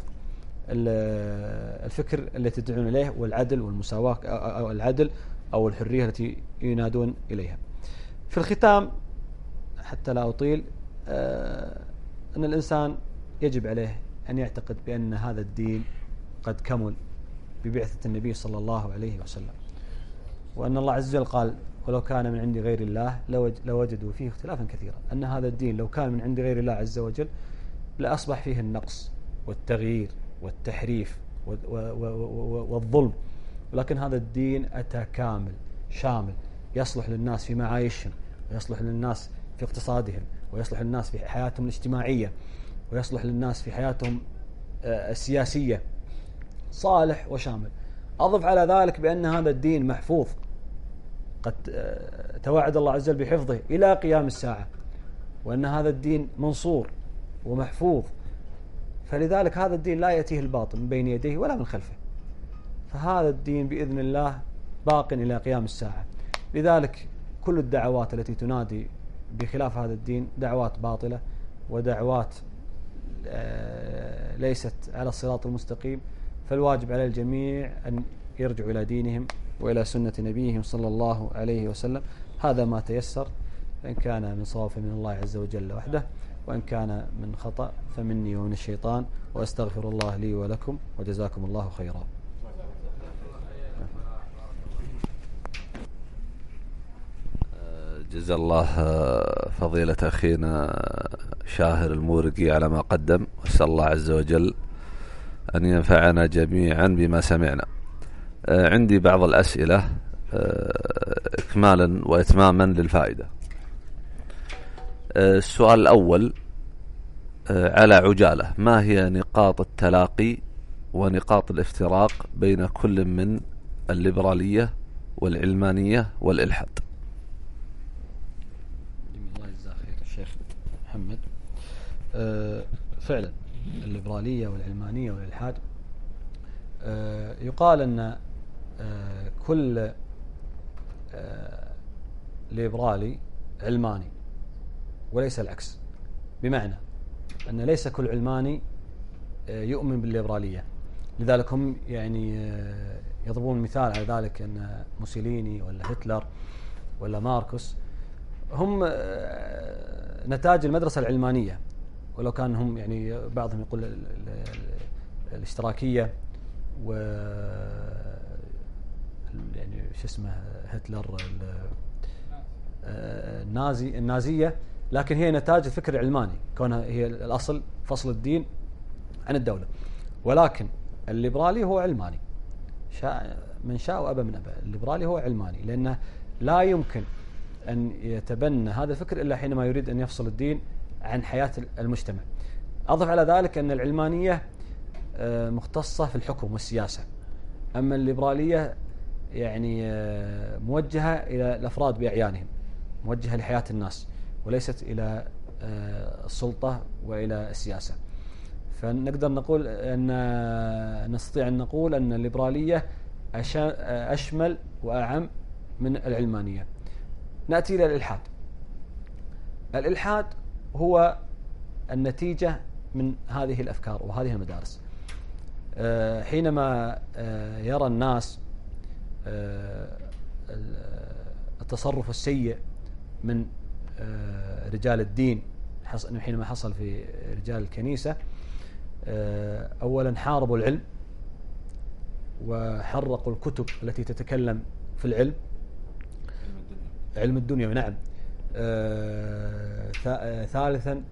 الفكر الذي تدعون إليه والعدل والمساواة أو العدل أو الحرية التي ينادون إليها. في الختام حتى لا أطيل، أن الإنسان يجب عليه أن يعتقد بأن هذا الدين قد كمل ببعثة النبي صلى الله عليه وسلم، وأن الله عز وجل قال: ولو كان من عند غير الله لوجدوا فيه اختلافا كثيرا. أن هذا الدين لو كان من عند غير الله عز وجل لأصبح فيه النقص والتغيير والتحريف والظلم، ولكن هذا الدين أتى كامل شامل، يصلح للناس في معايشهم، ويصلح للناس في اقتصادهم، ويصلح للناس في حياتهم الاجتماعية، ويصلح للناس في حياتهم السياسية، صالح وشامل. أضف على ذلك بأن هذا الدين محفوظ، قد توعد الله عز وجل بحفظه إلى قيام الساعة، وأن هذا الدين منصور ومحفوظ. فلذلك هذا الدين لا يأتيه الباطل من بين يديه ولا من خلفه، فهذا الدين بإذن الله باق إلى قيام الساعة. لذلك كل الدعوات التي تنادي بخلاف هذا الدين دعوات باطلة ودعوات ليست على الصراط المستقيم. فالواجب على الجميع أن يرجعوا إلى دينهم وإلى سنة نبيهم صلى الله عليه وسلم. هذا ما تيسر، إن كان من صواب من الله عز وجل وحده، وإن كان من خطأ فمني ومن الشيطان، وأستغفر الله لي ولكم، وجزاكم الله خيرا. جزا الله فضيلة أخينا شاهر المورقي على ما قدم، وأسأل الله عز وجل أن ينفعنا جميعا بما سمعنا. عندي بعض الأسئلة إكمالا وإتماما للفائدة. السؤال الأول على عجالة: ما هي نقاط التلاقي ونقاط الافتراق بين كل من الليبرالية والعلمانية والإلحاد؟ الله يجزاه خير الشيخ محمد. أه فعلا الليبرالية والعلمانية والإلحاد، أه يقال أن أه كل أه ليبرالي علماني، وليس العكس. بمعنى أن ليس كل علماني يؤمن بالليبرالية، لذلك هم يعني يضربون مثال على ذلك أن موسوليني ولا هتلر ولا ماركوس هم نتاج المدرسة العلمانية، ولو كان هم يعني بعضهم يقول الاشتراكية و يعني شو اسمه هتلر النازي النازية، لكن هي نتاج الفكر العلماني كونها هي الأصل فصل الدين عن الدولة. ولكن الليبرالي هو علماني، شاء من شاء وأبى من أبى، الليبرالي هو علماني، لأنه لا يمكن أن يتبنى هذا الفكر إلا حينما يريد أن يفصل الدين عن حياة المجتمع. أضف على ذلك أن العلمانية مختصة في الحكم والسياسة، أما الليبرالية يعني موجهة إلى الأفراد بأعيانهم، موجهة لحياة الناس وليست إلى السلطة وإلى السياسة. فنقدر نقول أن نستطيع أن نقول أن الليبرالية أشمل وأعم من العلمانية. نأتي إلى الإلحاد. الإلحاد هو النتيجة من هذه الأفكار وهذه المدارس. حينما يرى الناس التصرف السيء من رجال الدين، حينما حصل في رجال الكنيسة، أولا حاربوا العلم وحرقوا الكتب التي تتكلم في العلم، علم الدنيا، نعم. ثالثا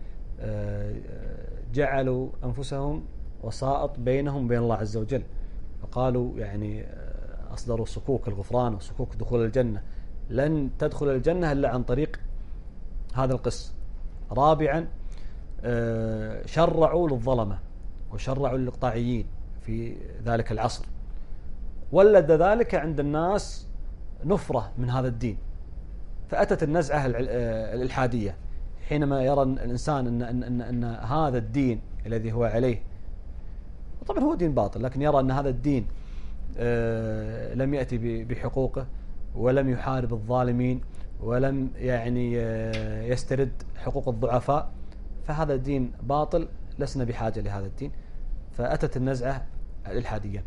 جعلوا أنفسهم وسائط بينهم وبين الله عز وجل، وقالوا يعني أصدروا صكوك الغفران وصكوك دخول الجنة، لن تدخل الجنة إلا عن طريق هذا القس. رابعا شرعوا للظلمة وشرعوا للإقطاعيين في ذلك العصر، ولد ذلك عند الناس نفرة من هذا الدين، فأتت النزعة الإلحادية حينما يرى الإنسان أن, أن, أن, أن هذا الدين الذي هو عليه، طبعا هو دين باطل، لكن يرى أن هذا الدين لم يأتي بحقوقه ولم يحارب الظالمين ولم يعني يسترد حقوق الضعفاء، فهذا الدين باطل، لسنا بحاجة لهذا الدين. فأتت النزعة الإلحادية.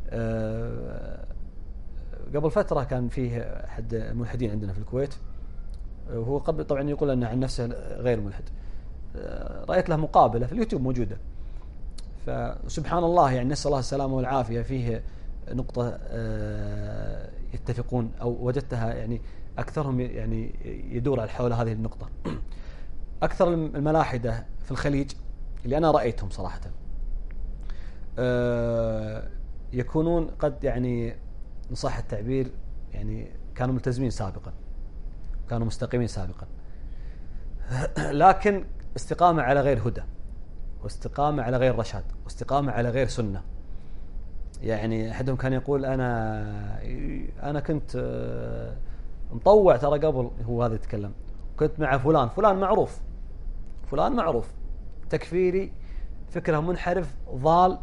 قبل فترة كان فيه أحد الملحدين عندنا في الكويت، وهو قبل طبعا يقول أنه عن نفسه غير ملحد، رأيت له مقابلة في اليوتيوب موجودة، فسبحان الله يعني نسأل الله السلامة والعافية، فيه نقطة يتفقون أو وجدتها يعني أكثرهم يعني يدور على حول هذه النقطة. أكثر الملاحدة في الخليج اللي أنا رأيتهم صراحة يكونون قد يعني نصح التعبير يعني كانوا ملتزمين سابقا، كانوا مستقيمين سابقا، لكن استقامة على غير هدى، واستقامة على غير رشاد، واستقامة على غير سنة. يعني أحدهم كان يقول أنا أنا كنت مطوع ترى قبل، هو هذا يتكلم، كنت مع فلان فلان معروف فلان معروف تكفيري، فكره منحرف ضال.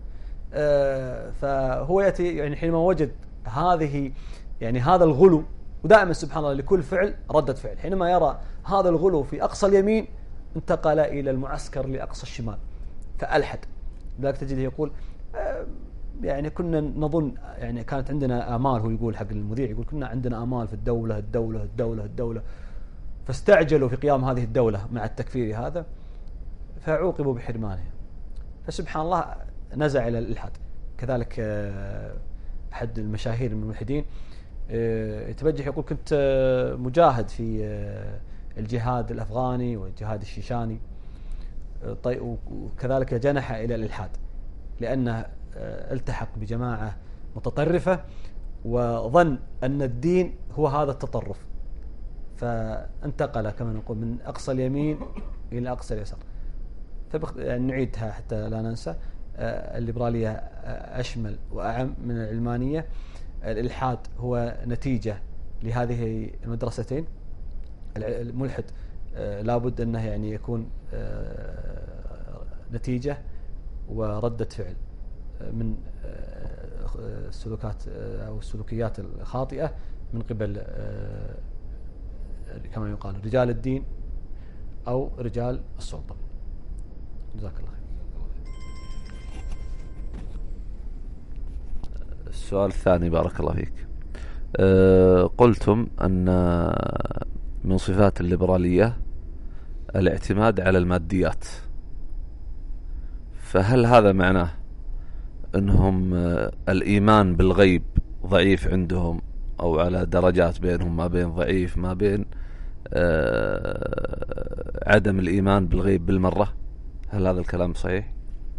فهو يأتي يعني حينما وجد هذه يعني هذا الغلو، ودائما سبحان الله لكل فعل ردة فعل، حينما يرى هذا الغلو في أقصى اليمين انتقل إلى المعسكر لأقصى الشمال فألحد. لذلك تجده يقول يعني كنا نظن، يعني كانت عندنا آمال، هو يقول حق المذيع، يقول كنا عندنا آمال في الدولة الدولة الدولة الدولة فاستعجلوا في قيام هذه الدولة مع التكفير هذا فعوقبوا بحرمانها، فسبحان الله نزع إلى الإلحاد. كذلك أحد المشاهير من الملحدين يتبجح يقول كنت مجاهد في الجهاد الأفغاني والجهاد الشيشاني، طيب وكذلك جنح إلى الإلحاد لأنه التحق بجماعة متطرفة وظن أن الدين هو هذا التطرف، فانتقل كما نقول من أقصى اليمين إلى أقصى اليسار. فبخ... يعني نعيدها حتى لا ننسى، الليبرالية أشمل وأعم من العلمانية. الإلحاد هو نتيجة لهذه المدرستين. الملحد لابد أنه يعني يكون نتيجة وردة فعل من السلوكات أو السلوكيات الخاطئة من قبل كما يقال رجال الدين أو رجال السلطة. جزاك الله خير. السؤال الثاني بارك الله فيك. أه قلتم أن من صفات الليبرالية الاعتماد على الماديات، فهل هذا معناه أنهم أه الإيمان بالغيب ضعيف عندهم، أو على درجات بينهم ما بين ضعيف ما بين أه عدم الإيمان بالغيب بالمرة؟ هل هذا الكلام صحيح؟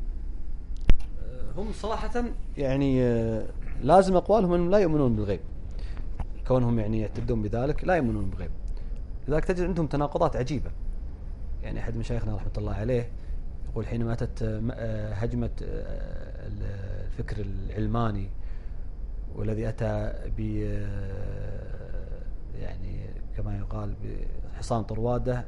هم صراحة يعني لازم أقوالهم أنهم لا يؤمنون بالغيب، كونهم يعني يعتدون بذلك لا يؤمنون بالغيب. لذلك تجد عندهم تناقضات عجيبة. يعني أحد مشايخنا رحمة الله عليه يقول حينما أتت هجمة الفكر العلماني والذي أتى ب يعني كما يقال بحصان طروادة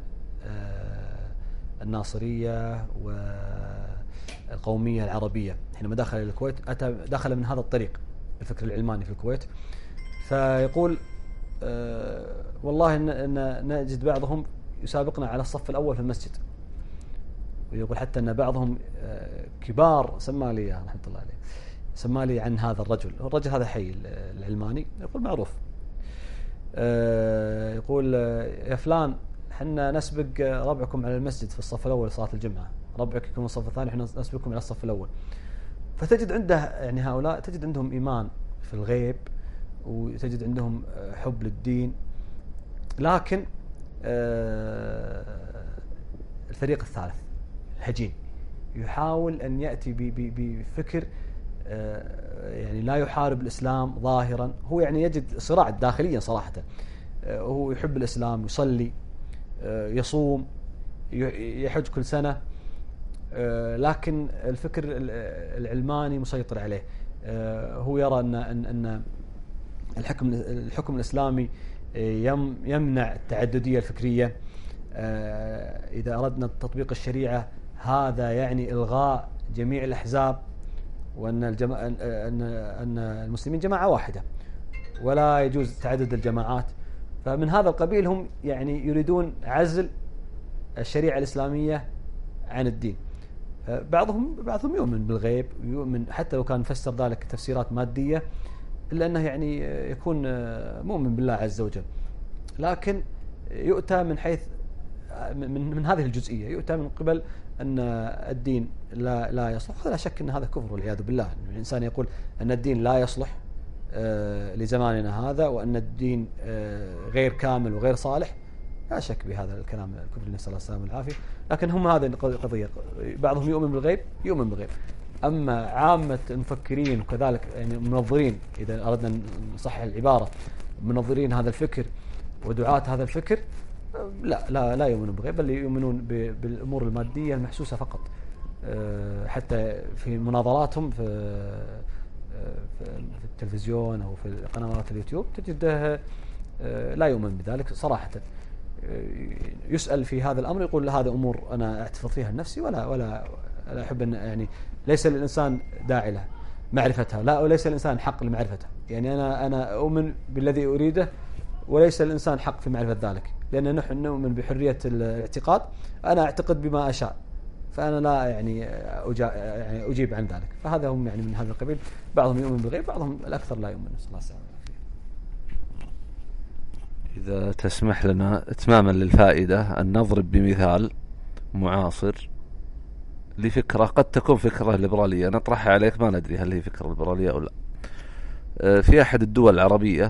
الناصرية والقومية العربية، حينما دخل إلى الكويت أتى دخل من هذا الطريق الفكر العلماني في الكويت. فيقول أه والله إن, إن نجد بعضهم يسابقنا على الصف الأول في المسجد، ويقول حتى أن بعضهم أه كبار سمالي رحمة الله عليه سمالي عن هذا الرجل. الرجل هذا حي العلماني يقول معروف، أه يقول يا فلان حنا نسبق ربعكم على المسجد في الصف الأول صلاة الجمعة، ربعك يكون الصف الثاني احنا نسبقكم على الصف الأول. فتجد عنده يعني هؤلاء تجد عندهم إيمان في الغيب، وتجد عندهم حب للدين، لكن الفريق الثالث الهجين يحاول أن يأتي بفكر يعني لا يحارب الإسلام ظاهرا، هو يعني يجد صراع داخليا صراحة. هو يحب الإسلام، يصلي، يصوم، يحج كل سنة، لكن الفكر العلماني مسيطر عليه. هو يرى أن أن الحكم الحكم الإسلامي يمنع التعددية الفكرية. إذا أردنا تطبيق الشريعة هذا يعني إلغاء جميع الأحزاب، وأن الجما... أن أن المسلمين جماعة واحدة ولا يجوز تعدد الجماعات. فمن هذا القبيل هم يعني يريدون عزل الشريعة الإسلامية عن الدين. بعضهم بعضهم يؤمن بالغيب، يؤمن حتى لو كان فسر ذلك تفسيرات مادية، إلا أنه يعني يكون مؤمن بالله عز وجل. لكن يؤتى من حيث من من هذه الجزئية، يؤتى من قبل أن الدين لا لا يصلح. لا شك أن هذا كفر والعياذ بالله. الإنسان يقول أن الدين لا يصلح لزماننا هذا، وأن الدين غير كامل وغير صالح، لا شك بهذا الكلام الكفر، نسأل الله السلامة والعافية. لكن هم هذه القضية، بعضهم يؤمن بالغيب يؤمن بالغيب. أما عامة المفكرين وكذلك يعني منظرين، إذا أردنا نصحح العبارة، منظرين هذا الفكر ودعاة هذا الفكر، لا لا لا يؤمنون بالغيب، بل يؤمنون بالأمور المادية المحسوسة فقط. حتى في مناظراتهم في في التلفزيون أو في قنوات اليوتيوب تجده لا يؤمن بذلك صراحة. يسأل في هذا الأمر يقول هذا أمور أنا أعتفض فيها لنفسي، ولا ولا لا أحب أن يعني ليس الإنسان داعي له معرفتها، لا وليس الإنسان حق لمعرفته. يعني أنا أنا أؤمن بالذي أريده، وليس الإنسان حق في معرفة ذلك، لأن نحن نؤمن بحرية الاعتقاد. أنا أعتقد بما أشاء، فأنا لا يعني يعني أجيب عن ذلك. فهذا هم يعني من هذا القبيل، بعضهم يؤمن بالغيب، بعضهم الأكثر لا يؤمن. صلى الله عليه وسلم. إذا تسمح لنا إتماما للفائدة أن نضرب بمثال معاصر لفكرة قد تكون فكرة ليبرالية نطرحها عليك، ما ندري هل هي فكرة ليبرالية أو لا. في أحد الدول العربية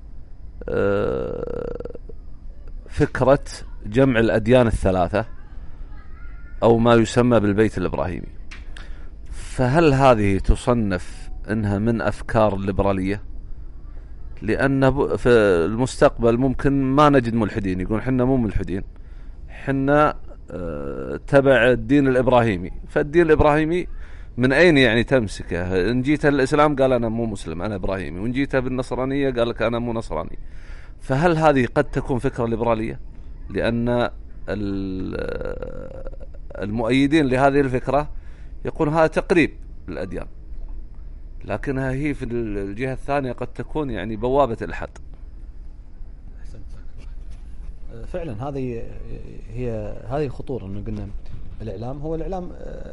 فكرة جمع الأديان الثلاثة أو ما يسمى بالبيت الإبراهيمي، فهل هذه تصنف أنها من أفكار الليبرالية؟ لأن في المستقبل ممكن ما نجد ملحدين يقول حنا مو ملحدين، حنا تبع الدين الإبراهيمي. فالدين الإبراهيمي من أين يعني تمسكه؟ إن جيت الإسلام قال أنا مو مسلم أنا إبراهيمي، وإن جيت بالنصرانية قال لك أنا مو نصراني. فهل هذه قد تكون فكرة ليبرالية؟ لأن المؤيدين لهذه الفكرة يقول هذا تقريب الأديان، لكنها هي في الجهة الثانية قد تكون يعني بوابة الإلحاد. فعلا هذه هي هذه الخطورة، انه قلنا الاعلام هو الاعلام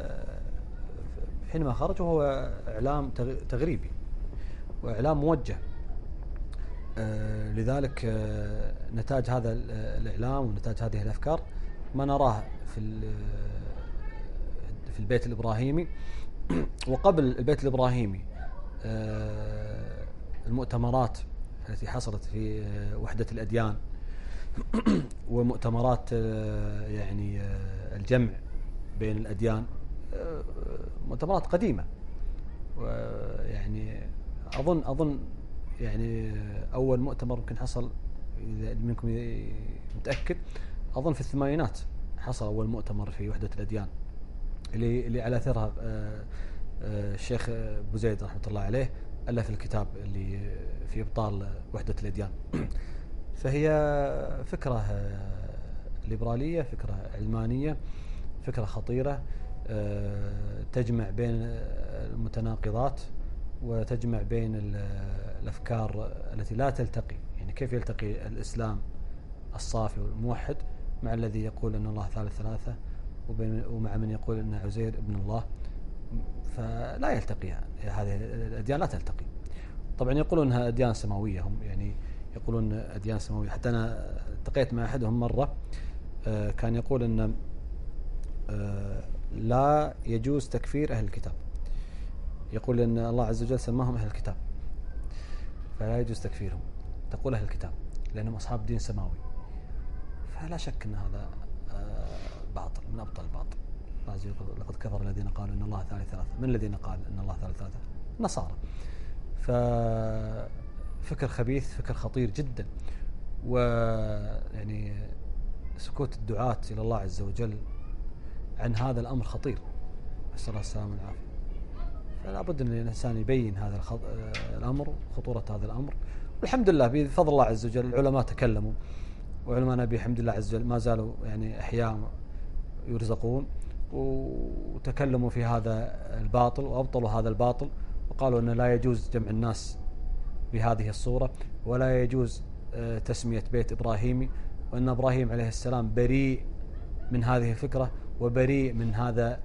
حينما خرج وهو اعلام تغريبي واعلام موجه. لذلك نتاج هذا الاعلام ونتاج هذه الافكار ما نراه في في البيت الابراهيمي. وقبل البيت الابراهيمي المؤتمرات التي حصلت في وحدة الأديان ومؤتمرات يعني الجمع بين الأديان، مؤتمرات قديمة. ويعني أظن أظن يعني أول مؤتمر ممكن حصل، إذا منكم متأكد، أظن في الثمانينات حصل أول مؤتمر في وحدة الأديان اللي اللي على أثرها الشيخ أبو زيد رحمة الله عليه ألف الكتاب اللي في إبطال وحدة الأديان. فهي فكرة ليبرالية، فكرة علمانية، فكرة خطيرة تجمع بين المتناقضات وتجمع بين الأفكار التي لا تلتقي. يعني كيف يلتقي الإسلام الصافي والموحد مع الذي يقول أن الله ثالث ثلاثة ومع من يقول أن عزير ابن الله؟ فلا يلتقي، هذه الأديان لا تلتقي. طبعا يقولون أنها أديان سماوية، هم يعني يقولون أديان سماوية. حتى أنا التقيت مع أحدهم مرة كان يقول أن لا يجوز تكفير أهل الكتاب، يقول أن الله عز وجل سماهم أهل الكتاب فلا يجوز تكفيرهم، تقول أهل الكتاب لأنهم أصحاب دين سماوي. فلا شك أن هذا باطل من أبطل الباطل. لقد كفر الذين قالوا إن الله ثالث ثلاثة. من الذين قال إن الله ثالث ثلاثة؟ النصارى. ففكر خبيث، فكر خطير جدا. ويعني سكوت الدعاة إلى الله عز وجل عن هذا الأمر خطير، نسأل الله السلامة والعافية. فلا بد أن الإنسان يبين هذا الأمر، خطورة هذا الأمر. والحمد لله بفضل الله عز وجل العلماء تكلموا، وعلماء نبي الحمد لله عز وجل ما زالوا يعني أحياء يرزقون، وتكلموا في هذا الباطل وأبطلوا هذا الباطل، وقالوا أن لا يجوز جمع الناس بهذه الصورة، ولا يجوز تسمية بيت إبراهيمي، وأن إبراهيم عليه السلام بريء من هذه الفكرة وبريء من هذا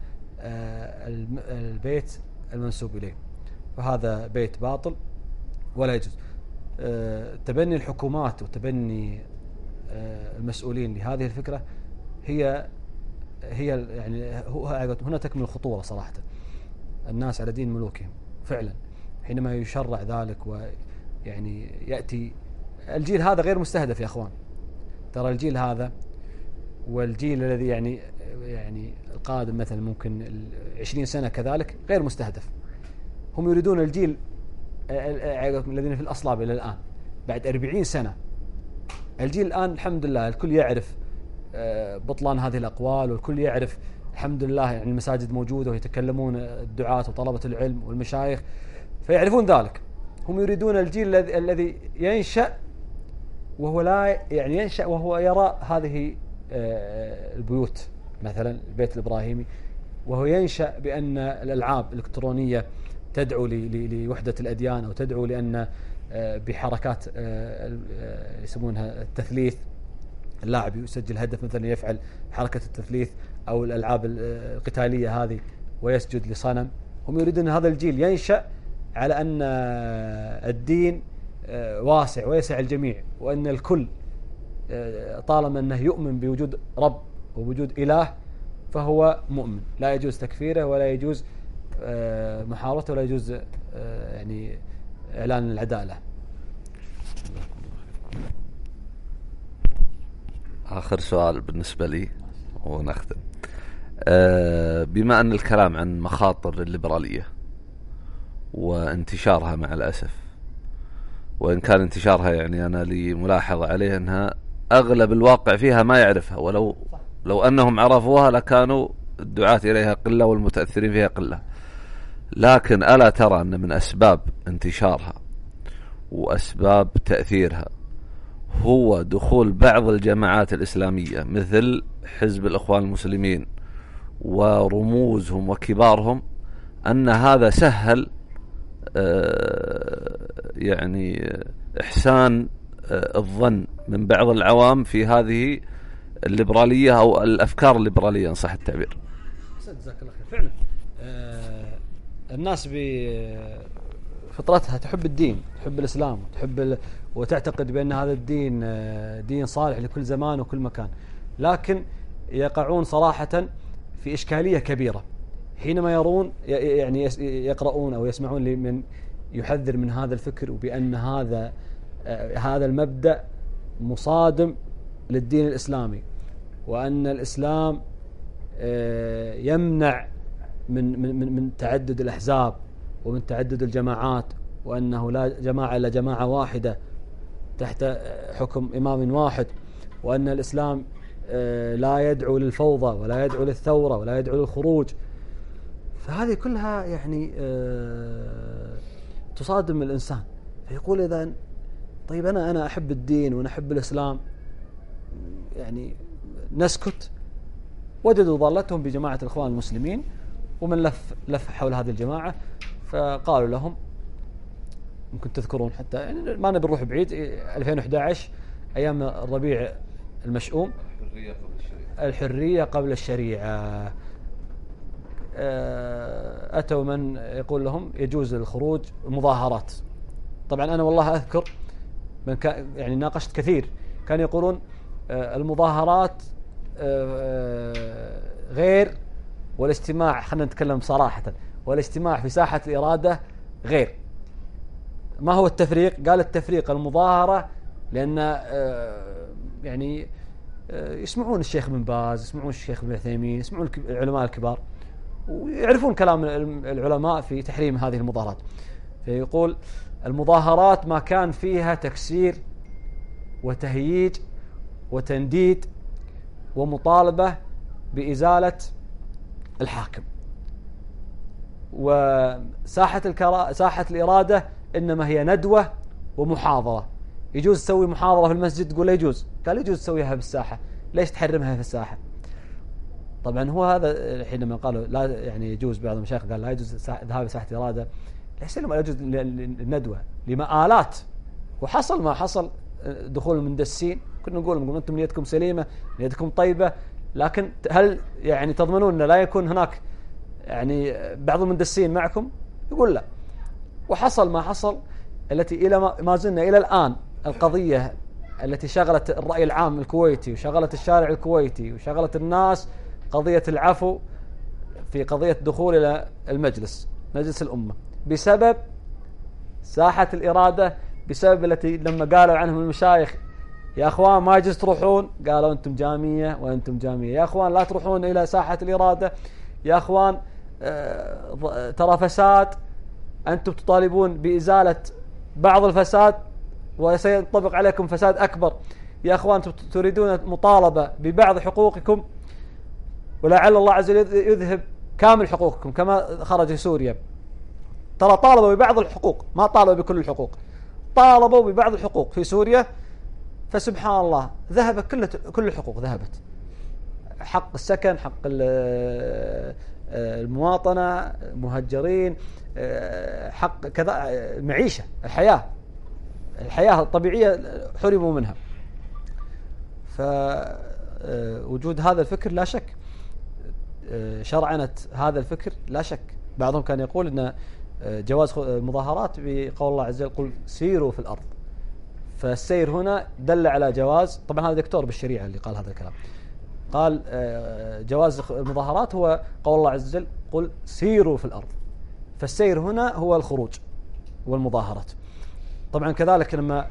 البيت المنسوب إليه، وهذا بيت باطل ولا يجوز. تبني الحكومات وتبني المسؤولين لهذه الفكرة هي هي يعني هنا تكمن الخطورة صراحة. الناس على دين ملوكهم فعلا حينما يشرع ذلك، ويعني يأتي الجيل هذا غير مستهدف يا أخوان. ترى الجيل هذا والجيل الذي يعني يعني القادم مثلا ممكن عشرين سنة كذلك غير مستهدف. هم يريدون الجيل الذين في الأصلاب إلى الآن بعد أربعين سنة. الجيل الآن الحمد لله الكل يعرف بطلان هذه الأقوال، والكل يعرف الحمد لله يعني المساجد موجودة ويتكلمون الدعاة وطلبة العلم والمشايخ فيعرفون ذلك. هم يريدون الجيل الذي ينشأ وهو لا يعني ينشأ وهو يرى هذه البيوت، مثلا البيت الإبراهيمي، وهو ينشأ بأن الألعاب الإلكترونية تدعو لوحدة الأديان، أو تدعو لأن بحركات يسمونها التثليث، اللاعب يسجل هدف مثلا يفعل حركة التثليث، أو الألعاب القتالية هذه ويسجد لصنم. هم يريدون هذا الجيل ينشأ على أن الدين واسع ويسع الجميع، وأن الكل طالما أنه يؤمن بوجود رب ووجود إله فهو مؤمن، لا يجوز تكفيره ولا يجوز محاربته ولا يجوز يعني إعلان العدالة. آخر سؤال بالنسبة لي ونختم. بما أن الكلام عن مخاطر الليبرالية وانتشارها مع الأسف، وإن كان انتشارها يعني أنا لي ملاحظة عليه أنها أغلب الواقع فيها ما يعرفها، ولو لو أنهم عرفوها لكانوا الدعاة إليها قلة والمتأثرين فيها قلة. لكن ألا ترى أن من أسباب انتشارها وأسباب تأثيرها هو دخول بعض الجماعات الإسلامية مثل حزب الإخوان المسلمين ورموزهم وكبارهم، أن هذا سهل يعني إحسان الظن من بعض العوام في هذه الليبرالية أو الأفكار الليبرالية إن صح التعبير. جزاك الله خير. فعلا آه الناس بفطرتها تحب الدين، تحب الإسلام، تحب ال... وتعتقد بأن هذا الدين آه دين صالح لكل زمان وكل مكان، لكن يقعون صراحة في إشكالية كبيرة حينما يرون يعني يقرؤون أو يسمعون لمن يحذر من هذا الفكر وبأن هذا آه هذا المبدأ مصادم للدين الإسلامي، وأن الإسلام آه يمنع من من من تعدد الأحزاب ومن تعدد الجماعات، وأنه لا جماعة إلا جماعة واحدة تحت حكم إمام واحد، وأن الإسلام آه لا يدعو للفوضى ولا يدعو للثورة ولا يدعو للخروج. فهذه كلها يعني آه تصادم الإنسان، فيقول إذا طيب أنا أنا أحب الدين وأنا أحب الإسلام، يعني نسكت. وجدوا ضالتهم بجماعة الإخوان المسلمين ومن لف لف حول هذه الجماعة، فقالوا لهم ممكن تذكرون حتى يعني ما نبي نروح بعيد، ألفين وأحد عشر أيام الربيع المشؤوم، الحرية قبل الشريعة، أتوا من يقول لهم يجوز الخروج مظاهرات. طبعا أنا والله أذكر من كان يعني ناقشت كثير كان يقولون المظاهرات غير والاجتماع، خلينا نتكلم صراحة، والاجتماع في ساحة الإرادة غير. ما هو التفريق؟ قال التفريق المظاهرة لأن يعني يسمعون الشيخ بن باز، يسمعون الشيخ بن عثيمين، يسمعون العلماء الكبار ويعرفون كلام العلماء في تحريم هذه المظاهرات. فيقول المظاهرات ما كان فيها تكسير وتهييج وتنديد ومطالبة بإزالة الحاكم، وساحة الكرا... ساحة الإرادة إنما هي ندوة ومحاضرة. يجوز تسوي محاضرة في المسجد تقول لا يجوز، قال يجوز تسويها بالساحة، ليش تحرمها في الساحة؟ طبعا هو هذا حينما قالوا لا يعني يجوز، بعض المشايخ قال لا يجوز ذهاب ساحة الإرادة، ليش لا يجوز الندوة لمآلات، وحصل ما حصل دخول المندسين. كنا نقول لهم أنتم نيتكم سليمة، نيتكم طيبة، لكن هل يعني تضمنون لا يكون هناك يعني بعض المندسين معكم؟ يقول لا. وحصل ما حصل، التي إلى ما زلنا إلى الآن القضية التي شغلت الرأي العام الكويتي وشغلت الشارع الكويتي وشغلت الناس، قضية العفو في قضية الدخول إلى المجلس مجلس الأمة بسبب ساحة الإرادة، بسبب التي لما قالوا عنهم المشايخ يا أخوان ما يجوز تروحون، قالوا أنتم جامية وأنتم جامية، يا أخوان لا تروحون إلى ساحة الإرادة، يا أخوان آه ترى فساد، أنتم تطالبون بإزالة بعض الفساد وسينطبق عليكم فساد أكبر، يا أخوان تريدون مطالبة ببعض حقوقكم ولعل الله عز وجل يذهب كامل حقوقكم كما خرج في سوريا. ترى طالبوا ببعض الحقوق، ما طالبوا بكل الحقوق، طالبوا ببعض الحقوق في سوريا، فسبحان الله ذهب كل كل الحقوق ذهبت، حق السكن، حق المواطنة، مهجرين، حق كذا، المعيشة، الحياة الحياة الطبيعية حرموا منها. فوجود هذا الفكر لا شك، شرعنة هذا الفكر لا شك. بعضهم كان يقول أن جواز المظاهرات بقول الله عز وجل قل سيروا في الأرض، فالسير هنا دل على جواز. طبعا هذا دكتور بالشريعة اللي قال هذا الكلام، قال جواز المظاهرات هو قول الله عز وجل قل سيروا في الأرض، فالسير هنا هو الخروج والمظاهرات. طبعا كذلك لما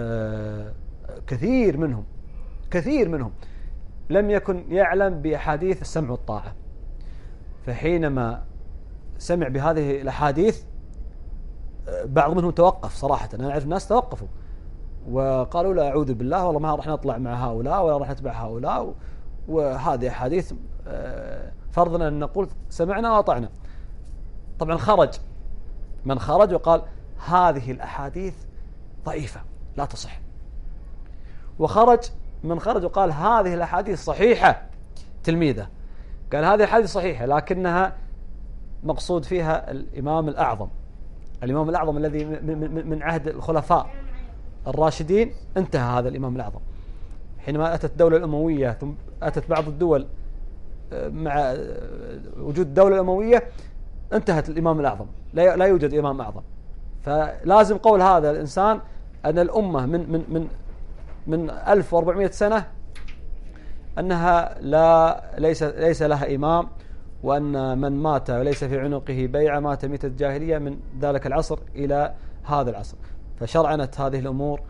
كثير منهم كثير منهم لم يكن يعلم بأحاديث السمع والطاعة، فحينما سمع بهذه الأحاديث بعض منهم توقف صراحة. أنا أعرف ناس توقفوا وقالوا لا أعوذ بالله والله ما راح نطلع مع هؤلاء ولا راح نتبع هؤلاء، وهذه أحاديث فرضنا أن نقول سمعنا وأطعنا. طبعا خرج من خرج وقال هذه الأحاديث ضعيفة لا تصح، وخرج من خرج وقال هذه الأحاديث صحيحة، تلميذه قال هذه الأحاديث صحيحة لكنها مقصود فيها الإمام الأعظم، الإمام الأعظم الذي من عهد الخلفاء الراشدين انتهى هذا الإمام الأعظم. حينما أتت الدولة الأموية ثم أتت بعض الدول مع وجود الدولة الأموية انتهت الإمام الأعظم، لا لا يوجد إمام أعظم. فلازم قول هذا الإنسان أن الأمة من من من من ألف وأربعمائة سنة أنها لا ليس ليس لها إمام، وأن من مات وليس في عنقه بيعة مات ميتة الجاهلية من ذلك العصر إلى هذا العصر. فشرعنت هذه الأمور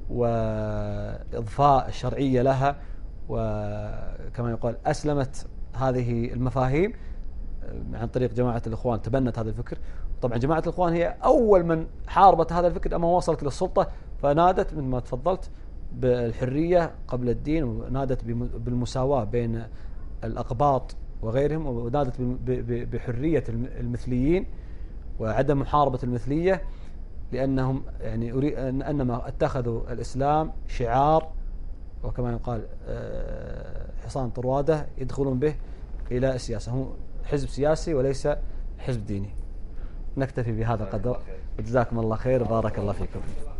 وإضفاء الشرعية لها، وكما يقول أسلمت هذه المفاهيم عن طريق جماعة الإخوان، تبنت هذا الفكر. طبعا جماعة الإخوان هي أول من حاربت هذا الفكر أما وصلت للسلطة، فنادت مثل ما تفضلت بالحرية قبل الدين، ونادت بالمساواة بين الأقباط وغيرهم، ونادت بحرية المثليين وعدم محاربة المثلية، لأنهم يعني أنما اتخذوا الإسلام شعار، وكما يقال حصان طروادة يدخلون به إلى السياسة. هو حزب سياسي وليس حزب ديني. نكتفي بهذا القدر، وجزاكم الله خير، بارك الله فيكم.